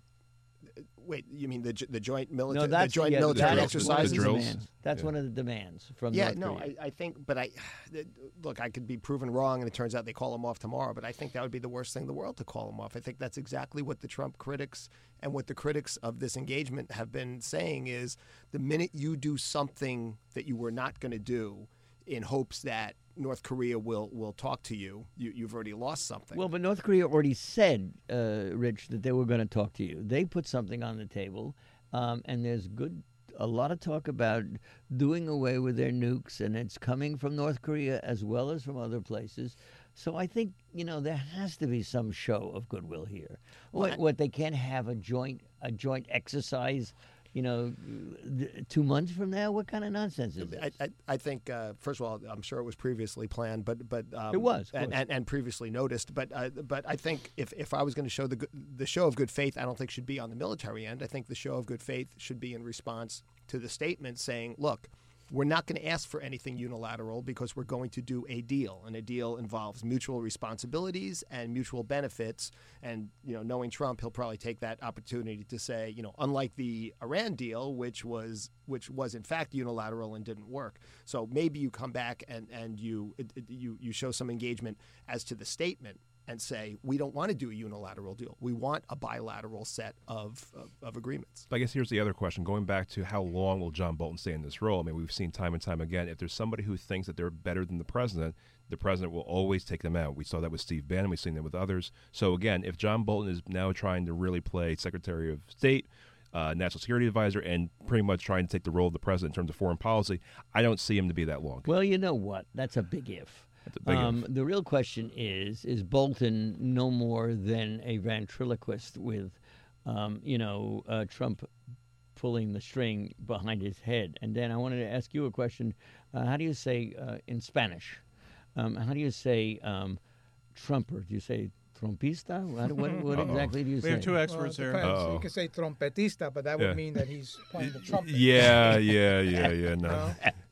Wait, you mean the jo- the joint military No, that's the joint yeah, military that's one of the exercises? The drills. demands. That's Yeah. one of the demands from Yeah, North no, Korea. I, I think, but I look, I could be proven wrong, and it turns out they call him off tomorrow. But I think that would be the worst thing in the world to call him off. I think that's exactly what the Trump critics and what the critics of this engagement have been saying is the minute you do something that you were not going to do in hopes that North Korea will will talk to you, you you've already lost something. Well, but North Korea already said, uh, Rich, that they were going to talk to you. They put something on the table, um, and there's good a lot of talk about doing away with their nukes, and it's coming from North Korea as well as from other places. So I think, you know, there has to be some show of goodwill here. What, I- what they can't have a joint a joint exercise, you know, th- two months from now? What kind of nonsense is this? I, I, I think uh, first of all, I'm sure it was previously planned, but but um, It was, of and, course. and, and previously noticed. But uh, but I think if, if I was going to show the good- the show of good faith, I don't think should be on the military end. I think the show of good faith should be in response to the statement saying, look, we're not going to ask for anything unilateral because we're going to do a deal, and a deal involves mutual responsibilities and mutual benefits. And you know, knowing Trump, he'll probably take that opportunity to say, you know, unlike the Iran deal, which was which was in fact unilateral and didn't work. So maybe you come back and and you it, it- you you show some engagement as to the statement and say we don't want to do a unilateral deal. We want a bilateral set of of, of agreements. But I guess here's the other question. Going back to how long will John Bolton stay in this role? I mean, we've seen time and time again, if there's somebody who thinks that they're better than the president, the president will always take them out. We saw that with Steve Bannon. We've seen that with others. So, again, if John Bolton is now trying to really play Secretary of State, uh, National Security Advisor, and pretty much trying to take the role of the president in terms of foreign policy, I don't see him to be that long. Well, you know what? That's a big if. That's a big um, if. The real question is: is Bolton no more than a ventriloquist with, um, you know, uh, Trump pulling the string behind his head? And then I wanted to ask you a question: uh, how do you say uh, in Spanish? Um, how do you say um, Trumper? Do you say trompista? What, what, what Uh-oh. exactly do you We say? have two Well, experts it here. depends. Uh-oh. You can say trompetista, but that would Yeah. mean that he's playing the trumpet. Yeah, yeah, yeah, yeah. No. No?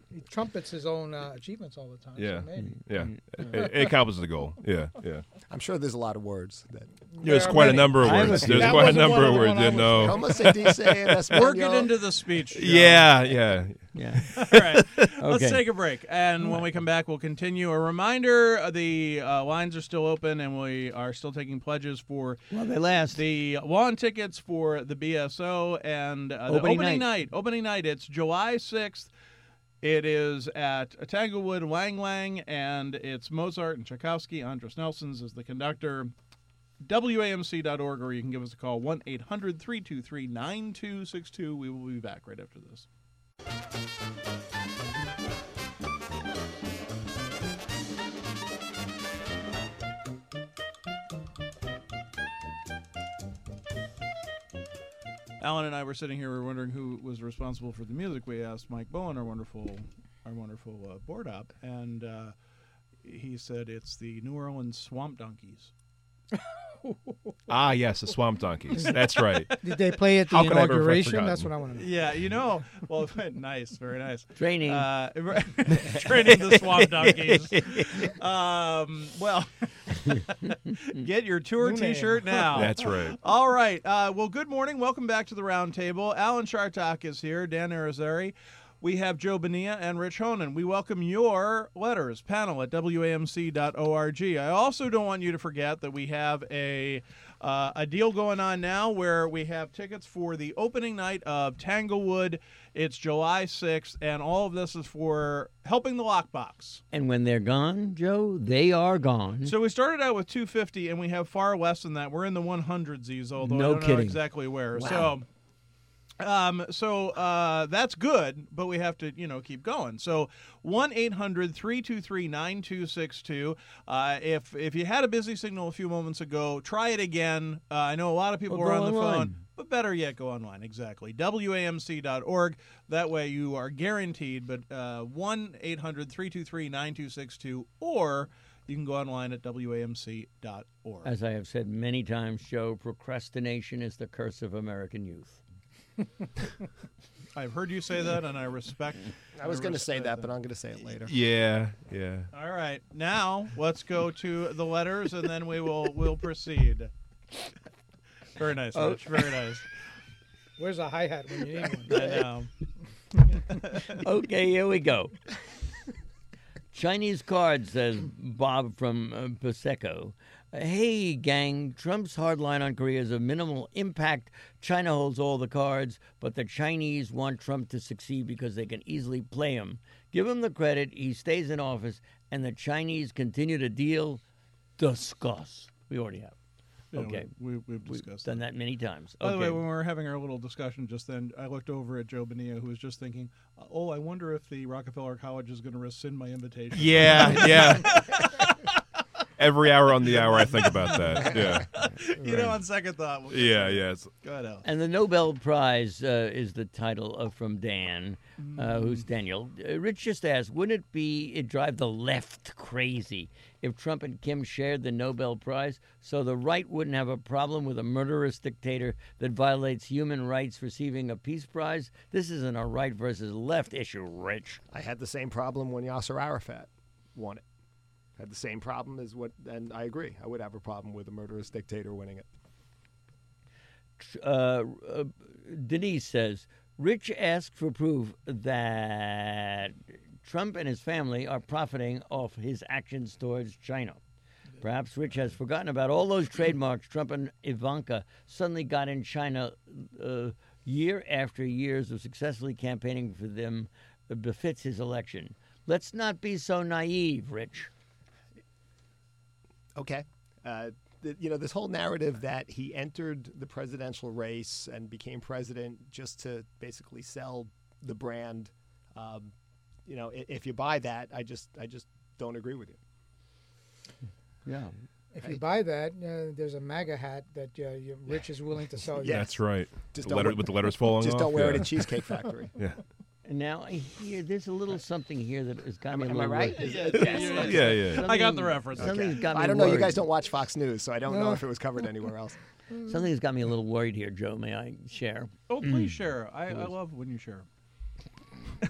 He trumpets his own uh, achievements all the time. Yeah. So maybe. Yeah, it, it accomplishes the goal. Yeah, yeah. I'm sure there's a lot of words that. There's There are quite many. a number of I words. was- There's That quite a wasn't number one of of the words. one I Yeah, was- no. Como se dice en español? Work it into the speech. Joe. Yeah, yeah. Yeah. All right, let's Okay. take a break, and when we come back, we'll continue. A reminder: uh, the uh, lines are still open, and we are still taking pledges for Well, they last. the lawn tickets for the B S O and uh, the Opening opening night. night. Opening night. It's July sixth. It is at Tanglewood Lang Lang, and it's Mozart and Tchaikovsky. Andres Nelsons is the conductor. W A M C dot org, or you can give us a call, one eight hundred three two three nine two six two. We will be back right after this. Alan and I were sitting here. We were wondering who was responsible for the music. We asked Mike Bowen, our wonderful, our wonderful uh, board op, and uh, he said it's the New Orleans Swamp Donkeys. Ah, yes, the Swamp Donkeys. That's right. Did they play at the How could I ever have inauguration? forgotten? That's what I want to know. Yeah, you know. Well, nice, very nice. Training. Uh, training the Swamp Donkeys. Um, well, get your tour New name. T-shirt now. That's right. All right. Uh, well, good morning. Welcome back to the round table. Alan Chartok is here. Dan Arizari. We have Joe Bonilla and Rich Honan. We welcome your letters, panel at W A M C dot org. I also don't want you to forget that we have a uh, a deal going on now where we have tickets for the opening night of Tanglewood. It's July sixth, and all of this is for helping the Lockbox. And when they're gone, Joe, they are gone. So we started out with two hundred fifty, and we have far less than that. We're in the one hundreds, although No I don't know kidding. exactly where. Wow. So, um, so uh, that's good, but we have to, you know, keep going. So one eight hundred three two three nine two six two. Uh, if if you had a busy signal a few moments ago, try it again. Uh, I know a lot of people Or are go on the online. phone. But better yet, go online. Exactly. W A M C dot org. That way you are guaranteed. But uh, one eight hundred three two three nine two six two, or you can go online at W A M C dot org. As I have said many times, Joe, procrastination is the curse of American youth. I've heard you say that, and I respect. I was going to say respect that, but I'm going to say it later. Yeah, yeah. All right. Now let's go to the letters, and then we will we'll proceed. Very nice, Rich. Very nice. Where's a hi-hat when you need one? I know. Okay, here we go. Chinese card, says Bob from uh, Prosecco. Hey, gang, Trump's hard line on Korea is of minimal impact. China holds all the cards, but the Chinese want Trump to succeed because they can easily play him. Give him the credit. He stays in office, and the Chinese continue to deal. Discuss. We already have. Yeah, Okay. we, we, we've We've discussed done that. that many times. By the way, Okay. when we were having our little discussion just then, I looked over at Joe Bonilla, who was just thinking, "Oh, I wonder if the Rockefeller College is going to rescind my invitation." Yeah, yeah. Every hour on the hour, I think about that. Yeah, You know, on second thought. we'll get yeah, to it. yeah. It's, Go ahead, Al. And the Nobel Prize uh, is the title of from Dan, uh, who's Daniel. Uh, Rich just asked, wouldn't it be it drive the left crazy if Trump and Kim shared the Nobel Prize, so the right wouldn't have a problem with a murderous dictator that violates human rights receiving a peace prize? This isn't a right versus left issue, Rich. I had the same problem when Yasser Arafat won it. Had the same problem as what, and I agree. I would have a problem with a murderous dictator winning it. Uh, uh, Denise says, Rich asked for proof that Trump and his family are profiting off his actions towards China. Perhaps Rich has forgotten about all those trademarks Trump and Ivanka suddenly got in China uh, year after years of successfully campaigning for them uh, befits his election. Let's not be so naive, Rich. Okay. Uh, th- you know, this whole narrative that he entered the presidential race and became president just to basically sell the brand, um, you know, i- if you buy that, I just, I just don't agree with you. Yeah. If you buy that, uh, there's a MAGA hat that uh, you, Rich is willing to sell you. Yeah. That's right. Just the don't letter, wear- with the letters falling Just off. don't wear yeah. it at Cheesecake Factory. Yeah, And now I hear there's a little something here that has got me a Am I little right? worried. yeah, yeah. I got the reference. Something's got me I don't know. You worried. guys don't watch Fox News, so I don't know if it was covered anywhere else. Something's got me a little worried here, Joe. May I share? Oh, please share. I, I love when you share.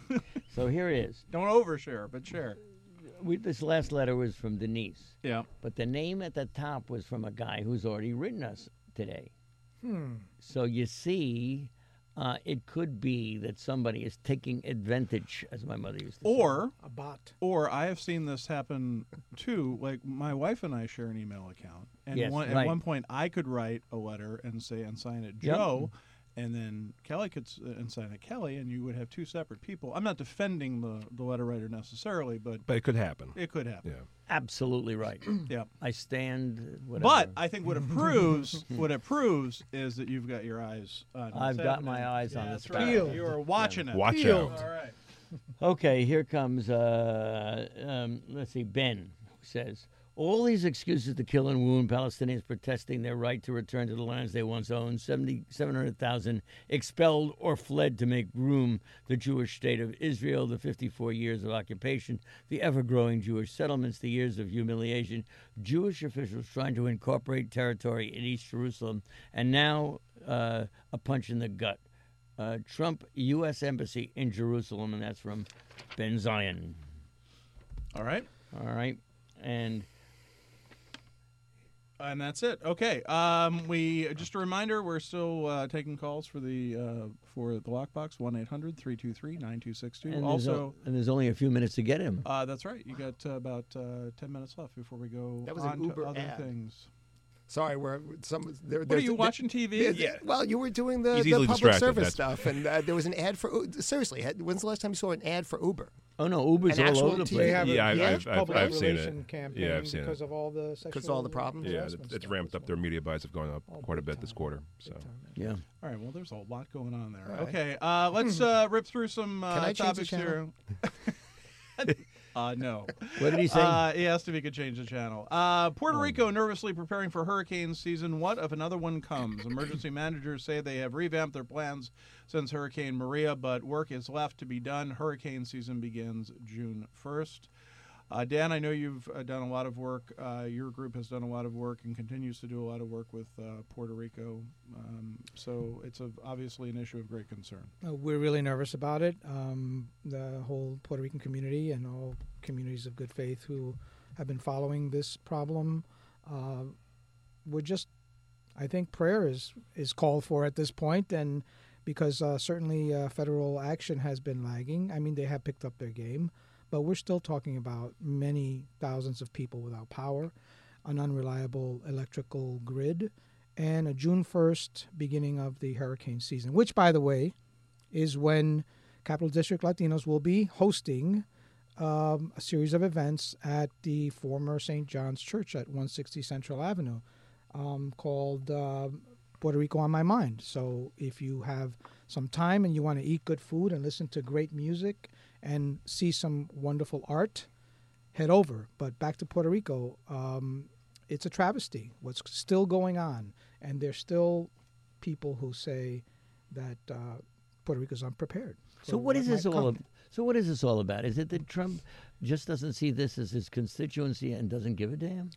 So here it is. Don't overshare, but share. We, this last letter was from Denise, Yeah. but the name at the top was from a guy who's already written us today. Hmm. So you see, uh, it could be that somebody is taking advantage, as my mother used to say. Or, A bot. or I have seen this happen too. Like my wife and I share an email account, and Yes, one, right. at one point I could write a letter and say and sign it Yep. Joe, and then Kelly could s- and sign it Kelly, and you would have two separate people. I'm not defending the the letter writer necessarily, but But it could happen. it could happen. Yeah. Absolutely right. Yeah. I stand. Whatever. But I think what it proves, what it proves, is that you've got your eyes on. what's I've got my happening. eyes on Yeah, the that's sparrow. right. Peeled. You are watching it. Watch Peeled. out. All right. Okay, here comes, uh, um, let's see, Ben, who says, all these excuses to kill and wound Palestinians protesting their right to return to the lands they once owned, seventy, seven hundred thousand expelled or fled to make room the Jewish state of Israel, the fifty-four years of occupation, the ever-growing Jewish settlements, the years of humiliation, Jewish officials trying to incorporate territory in East Jerusalem, and now uh, a punch in the gut. Uh, Trump U S Embassy in Jerusalem, and that's from Ben Zion. All right. All right, and And that's it. Okay. Um, we just a reminder: we're still uh, taking calls for the uh, for the lockbox one eight hundred three two three nine two six two. and there's Also, o- and there's only a few minutes to get him. uh, that's right. You got uh, about uh, ten minutes left before we go That was an on Uber to other ad. things. Sorry, we're some. There, What are you watching T V? Yeah. Well, you were doing the, He's the easily public distracted, service that's- stuff, and uh, there was an ad for. U- Seriously, had- when's the last time you saw an ad for Uber? Oh no, Uber's An all actual over the T V place. They have Yeah, a I've- huge I've- I've- public I've seen it. relation campaign Yeah, I've seen because it. of all the sexual Because all the problems? Yeah, harassment it's, it's stuff ramped as up. Their well. media buys have gone up Oh, quite a big bit this time. quarter. Big So time, Yeah. All right. Well, there's a lot going on there. All right. Okay. Uh, let's uh, rip through some uh, Can I change the topics channel? here. uh, no. What did he say? Uh, he asked if he could change the channel. Uh, Puerto Rico nervously preparing for hurricane season. What if another one comes? Emergency managers say they have revamped their plans since Hurricane Maria, but work is left to be done. Hurricane season begins June first. Uh, Dan, I know you've uh, done a lot of work. Uh, your group has done a lot of work and continues to do a lot of work with uh, Puerto Rico. Um, so it's a, obviously an issue of great concern. Uh, we're really nervous about it. Um, the whole Puerto Rican community and all communities of good faith who have been following this problem, uh, we're just, I think prayer is, is called for at this point, and because uh, certainly uh, federal action has been lagging. I mean, they have picked up their game, but we're still talking about many thousands of people without power, an unreliable electrical grid, and a June first beginning of the hurricane season, which, by the way, is when Capital District Latinos will be hosting um, a series of events at the former Saint John's Church at one sixty Central Avenue um, called uh, Puerto Rico on My Mind. So if you have some time and you want to eat good food and listen to great music and see some wonderful art, head over. But back to Puerto Rico, um, it's a travesty what's still going on. And there's still people who say that uh, Puerto Rico's unprepared. So what is this might all? come. Ab- so what is this all about? Is it that Trump just doesn't see this as his constituency and doesn't give a damn?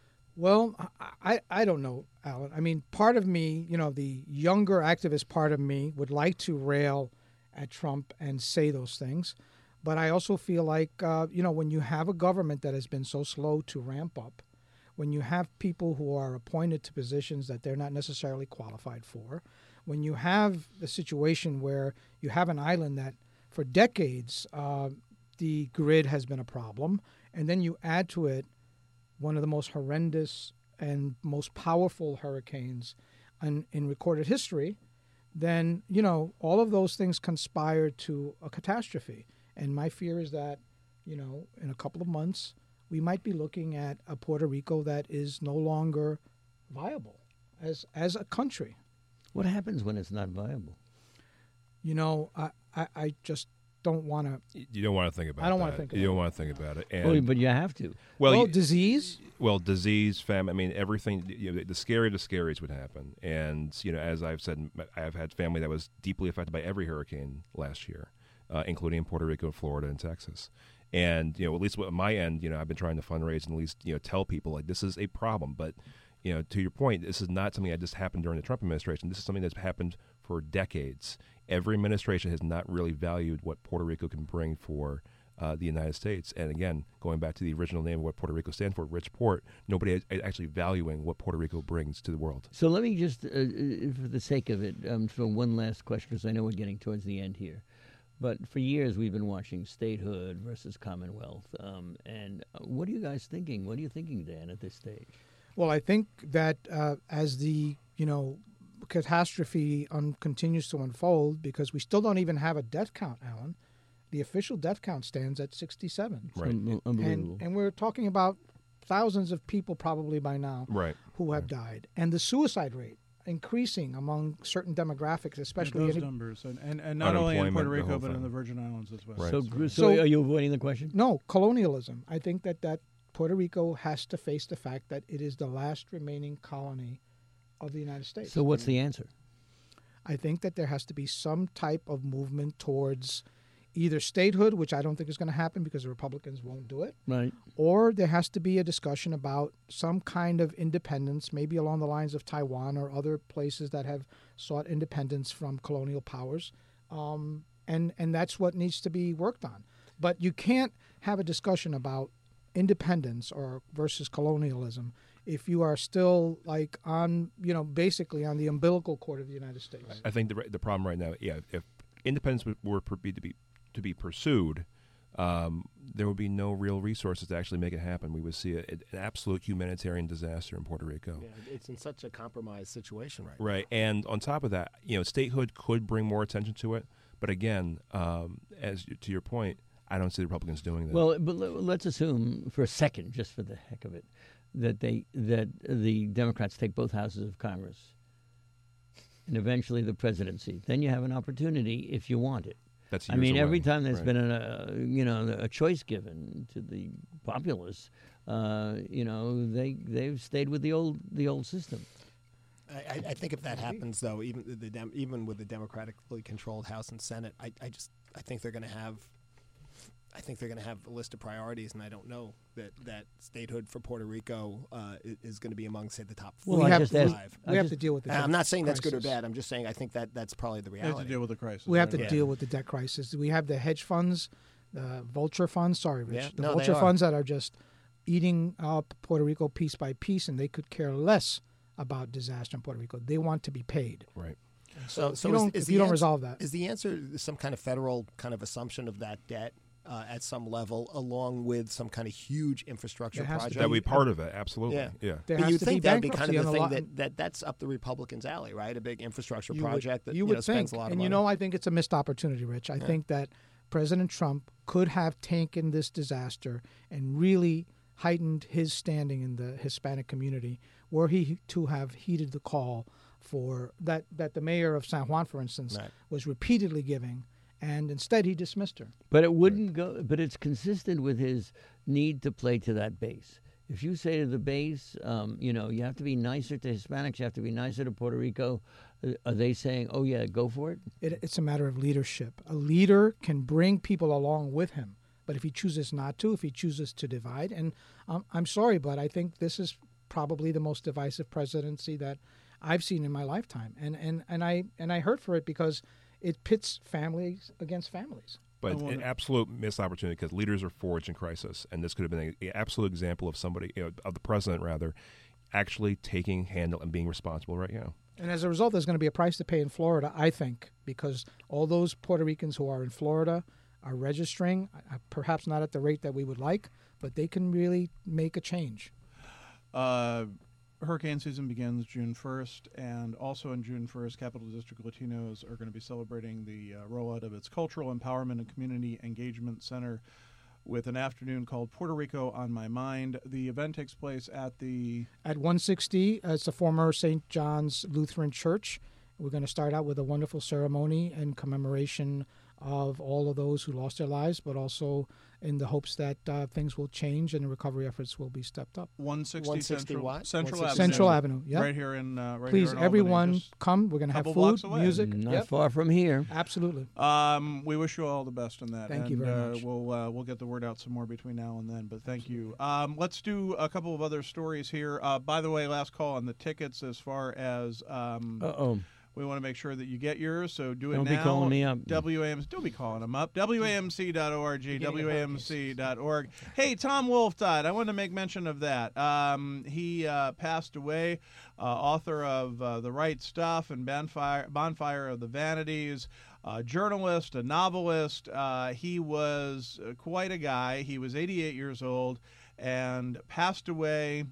Well, I, I don't know, Alan. I mean, part of me, you know, the younger activist part of me would like to rail at Trump and say those things. But I also feel like, uh, you know, when you have a government that has been so slow to ramp up, when you have people who are appointed to positions that they're not necessarily qualified for, when you have the situation where you have an island that for decades uh, the grid has been a problem, and then you add to it one of the most horrendous and most powerful hurricanes in, in recorded history, then, you know, all of those things conspire to a catastrophe. And my fear is that, you know, in a couple of months, we might be looking at a Puerto Rico that is no longer viable as as a country. What happens when it's not viable? You know, I, I, I just don't want to. you don't want to think about. I don't that. wanna think You about don't it. want to think about it. And Well, but you have to. well, Well, you- disease. Well, disease, famine. I mean, everything. You know, the scary, the scariest would happen. And you know, as I've said, I've had family that was deeply affected by every hurricane last year, uh, including in Puerto Rico, Florida, and Texas. And you know, at least at my end, you know, I've been trying to fundraise and at least you know tell people like this is a problem. But you know, to your point, this is not something that just happened during the Trump administration. This is something that's happened for for decades, every administration has not really valued what Puerto Rico can bring for uh, the United States. And again, going back to the original name of what Puerto Rico stands for, Rich Port, nobody is actually valuing what Puerto Rico brings to the world. So let me just, uh, uh, for the sake of it, um, for one last question, because I know we're getting towards the end here. But for years, we've been watching statehood versus Commonwealth. Um, and what are you guys thinking? What are you thinking, Dan, at this stage? Well, I think that uh, as the, you know, catastrophe un- continues to unfold, because we still don't even have a death count, Alan. The official death count stands at sixty-seven. Right. Un- unbelievable. And, and we're talking about thousands of people probably by now Right. who have Right. died. And the suicide rate increasing among certain demographics, especially those any- numbers, and, and, and not only in Unemployment, Puerto the Rico, whole but in thing. the Virgin Islands as well. Right. So, Right. so, So- are you avoiding the question? No, colonialism. I think that, that Puerto Rico has to face the fact that it is the last remaining colony of the United States. So what's the answer? I think that there has to be some type of movement towards either statehood, which I don't think is going to happen because the Republicans won't do it, Right. or there has to be a discussion about some kind of independence, maybe along the lines of Taiwan or other places that have sought independence from colonial powers. Um, and, and that's what needs to be worked on. But you can't have a discussion about independence or versus colonialism if you are still like on, you know, basically on the umbilical cord of the United States. I think the the problem right now, yeah, if independence were- were per- be to be to be pursued, um, there would be no real resources to actually make it happen. We would see a, an absolute humanitarian disaster in Puerto Rico. Yeah, it's in such a compromised situation right, Right, and on top of that, you know, statehood could bring more attention to it. But again, um, as y- to your point, I don't see the Republicans doing that. Well, but le- let's assume for a second, just for the heck of it, that they that the Democrats take both houses of Congress and eventually the presidency. Then you have an opportunity if you want it. That's I years mean, every away. time there's Right. been a you know a choice given to the populace, uh, you know they they've stayed with the old the old system. I, I- I think if that happens, though, even the Dem- even with the democratically controlled House and Senate, I, I just I think they're going to have, I think they're going to have a list of priorities, and I don't know that, that statehood for Puerto Rico uh, i- is going to be among, say, the top Well, four I we have, just we, asked- five. I we have just- to deal with the And debt I'm not saying that's good or crisis. bad. I'm just saying I think that that's probably the They have reality. to deal with the crisis. We have to right? deal with the debt crisis. We have the hedge funds, the vulture funds. Sorry, Rich. Yeah, the no, they vulture are. funds that are just eating up Puerto Rico piece by piece, and they could care less about disaster in Puerto Rico. They want to be paid. Right. So, if so you is, don't, is if the you don't answer, resolve that, is the answer some kind of federal kind of assumption of that debt uh, at some level, along with some kind of huge infrastructure There has to project? That would be part of it. Absolutely. Yeah. Yeah. there But has you'd to think be that would be kind bankruptcy of the on a thing lot- that, that that's up the Republicans' alley, right? A big infrastructure you would- project that you you would know, spends think, a lot of and money. you know, I think it's a missed opportunity, Rich. I think that President Trump could have taken this disaster and really heightened his standing in the Hispanic community, were he to have heeded the call for that that the mayor of San Juan, for instance, Right. was repeatedly giving, and instead he dismissed her. But it wouldn't go. But it's consistent with his need to play to that base. If you say to the base, um, you know, you have to be nicer to Hispanics, you have to be nicer to Puerto Rico, uh, are they saying, "Oh yeah, go for it"? It, it's a matter of leadership. A leader can bring people along with him, but if he chooses not to, if he chooses to divide, and um, I'm sorry, but I think this is probably the most divisive presidency that I've seen in my lifetime, and and and I and I hurt for it because it pits families against families. But I it's wanna- an absolute missed opportunity because leaders are forged in crisis, and this could have been an absolute example of somebody, you know, of the president rather, actually taking handle and being responsible right now. And as a result, there's going to be a price to pay in Florida, I think, because all those Puerto Ricans who are in Florida are registering, uh, perhaps not at the rate that we would like, but they can really make a change. Uh, hurricane season begins June first, and also on June first, Capital District Latinos are going to be celebrating the uh, rollout of its Cultural Empowerment and Community Engagement Center with an afternoon called Puerto Rico on My Mind. The event takes place at the At one sixty, uh, it's the former Saint John's Lutheran Church. We're going to start out with a wonderful ceremony in commemoration of all of those who lost their lives, but also in the hopes that uh, things will change and the recovery efforts will be stepped up. one sixty, one sixty Central, what? Central one Avenue. sixty Central Avenue, yeah. Right here in uh, right Please, here in everyone, Albany, just come. We're going to have couple food, blocks away. music. Not Yep, far from here. absolutely. Um, we wish you all the best in that. Thank and, you very uh, much. We'll uh, we'll get the word out some more between now and then. But thank you. Um, let's do a couple of other stories here. Uh, by the way, last call on the tickets as far as um, Uh oh. We want to make sure that you get yours, so do it Don't now. be calling me up. W A M C, don't be calling them up. W A M C dot org, W A M C dot org. Hey, Tom Wolfe died. I wanted to make mention of that. Um, he uh, passed away, uh, author of uh, The Right Stuff and Bonfire, Bonfire of the Vanities, a journalist, a novelist. Uh, he was uh, quite a guy. He was eighty-eight years old and passed away,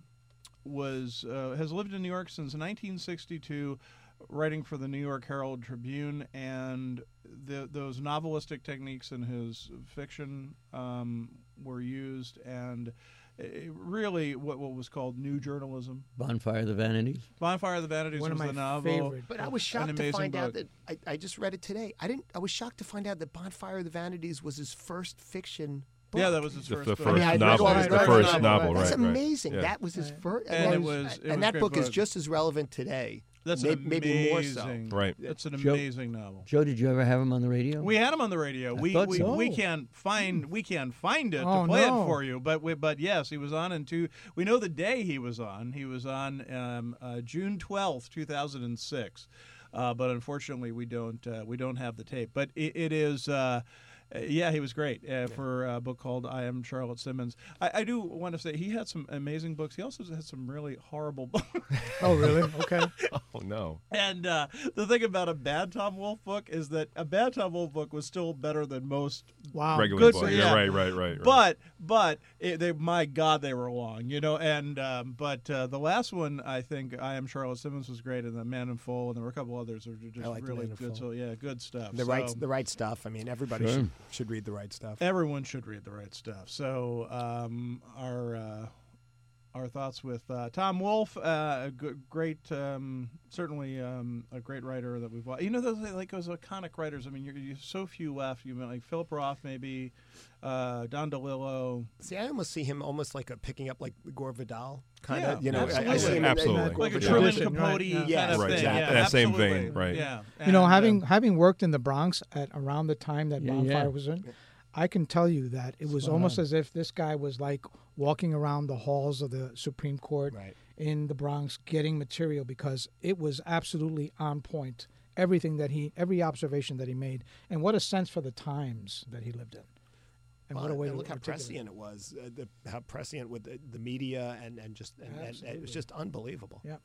was uh, has lived in New York since nineteen sixty-two, writing for the New York Herald Tribune, and the, those novelistic techniques in his fiction um, were used, and it really what, what was called new journalism. Bonfire of the Vanities. Bonfire of the Vanities One of was my the novel. favorite. But I was An shocked to amazing find out book. that I, I just read it today. I didn't. I was shocked to find out that Bonfire of the Vanities was his first fiction book. Yeah, that was his The, first the book. first I mean, I'd read novel. all his the other first novels. novel, That's right? right. amazing. Yeah. That was his first, And it was- was- it was and a that good book is book. just as relevant today. That's May- an maybe more so. amazing, Right. It's an Joe- amazing novel. Joe, did you ever have him on the radio? We had him on the radio. we thought we, so. we can't find we can't find it Oh, to play no. it for you, but we, but yes, he was on in two. We know the day he was on. He was on um, uh, June twelfth, two thousand and six. Uh, but unfortunately, we don't uh, we don't have the tape. But it, it is. Uh, Uh, yeah, he was great uh, for a book called I Am Charlotte Simmons. I, I do want to say he had some amazing books. He also had some really horrible books. Oh, really? Okay. Oh no. And uh, the thing about a bad Tom Wolfe book is that a bad Tom Wolfe book was still better than most. Wow. Regular good book. for- Yeah, yeah. right, right, right. right. But but it, they, my God, they were long, you know. And um, but uh, the last one, I think I Am Charlotte Simmons was great, and the Man in Full, and there were a couple others that were just I like The really Man in good. Full. So yeah, good stuff. The So right, the right stuff. I mean, everybody Sure. should, should read the right stuff. everyone should read the right stuff. So um, our. Uh, Our thoughts with uh, Tom Wolfe, uh, a g- great, um, certainly um, a great writer that we've watched. You know, those like those iconic writers. I mean, you're, you so few left. You like Philip Roth, maybe uh, Don DeLillo. See, I almost see him almost like a picking up like Gore Vidal kind Yeah, of. You know, I- I, absolutely. see him in- Absolutely. in Gore Like a Vidal. Truman Tradition, Capote right, yeah. kind Yes, of right, thing. exactly. Yeah, In that same absolutely. vein, right. Yeah. You know, And, having uh, having worked in the Bronx at around the time that Yeah, Bonfire yeah. was in, I can tell you that it was Spot almost on. as if this guy was like walking around the halls of the Supreme Court Right. in the Bronx getting material because it was absolutely on point. Everything that he, every observation that he made, and what a sense for the times that he lived in. And Well, what a way and to look how articulate it. prescient it was. Uh, the, how prescient with the, the media and and just and, and it Absolutely. was just unbelievable. Yeah.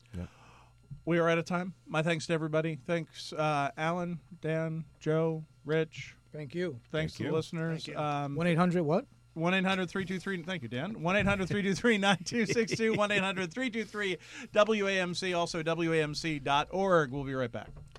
we are out of time. My thanks to everybody. Thanks, uh, Alan, Dan, Joe, Rich. Thank you. Thanks Thank to you. the listeners. Thank you. Um, one eight hundred what? one eight hundred three two three Thank you, Dan. one eight hundred three two three nine two six two one eight hundred three two three W A M C. Also, W A M C dot org. We'll be right back.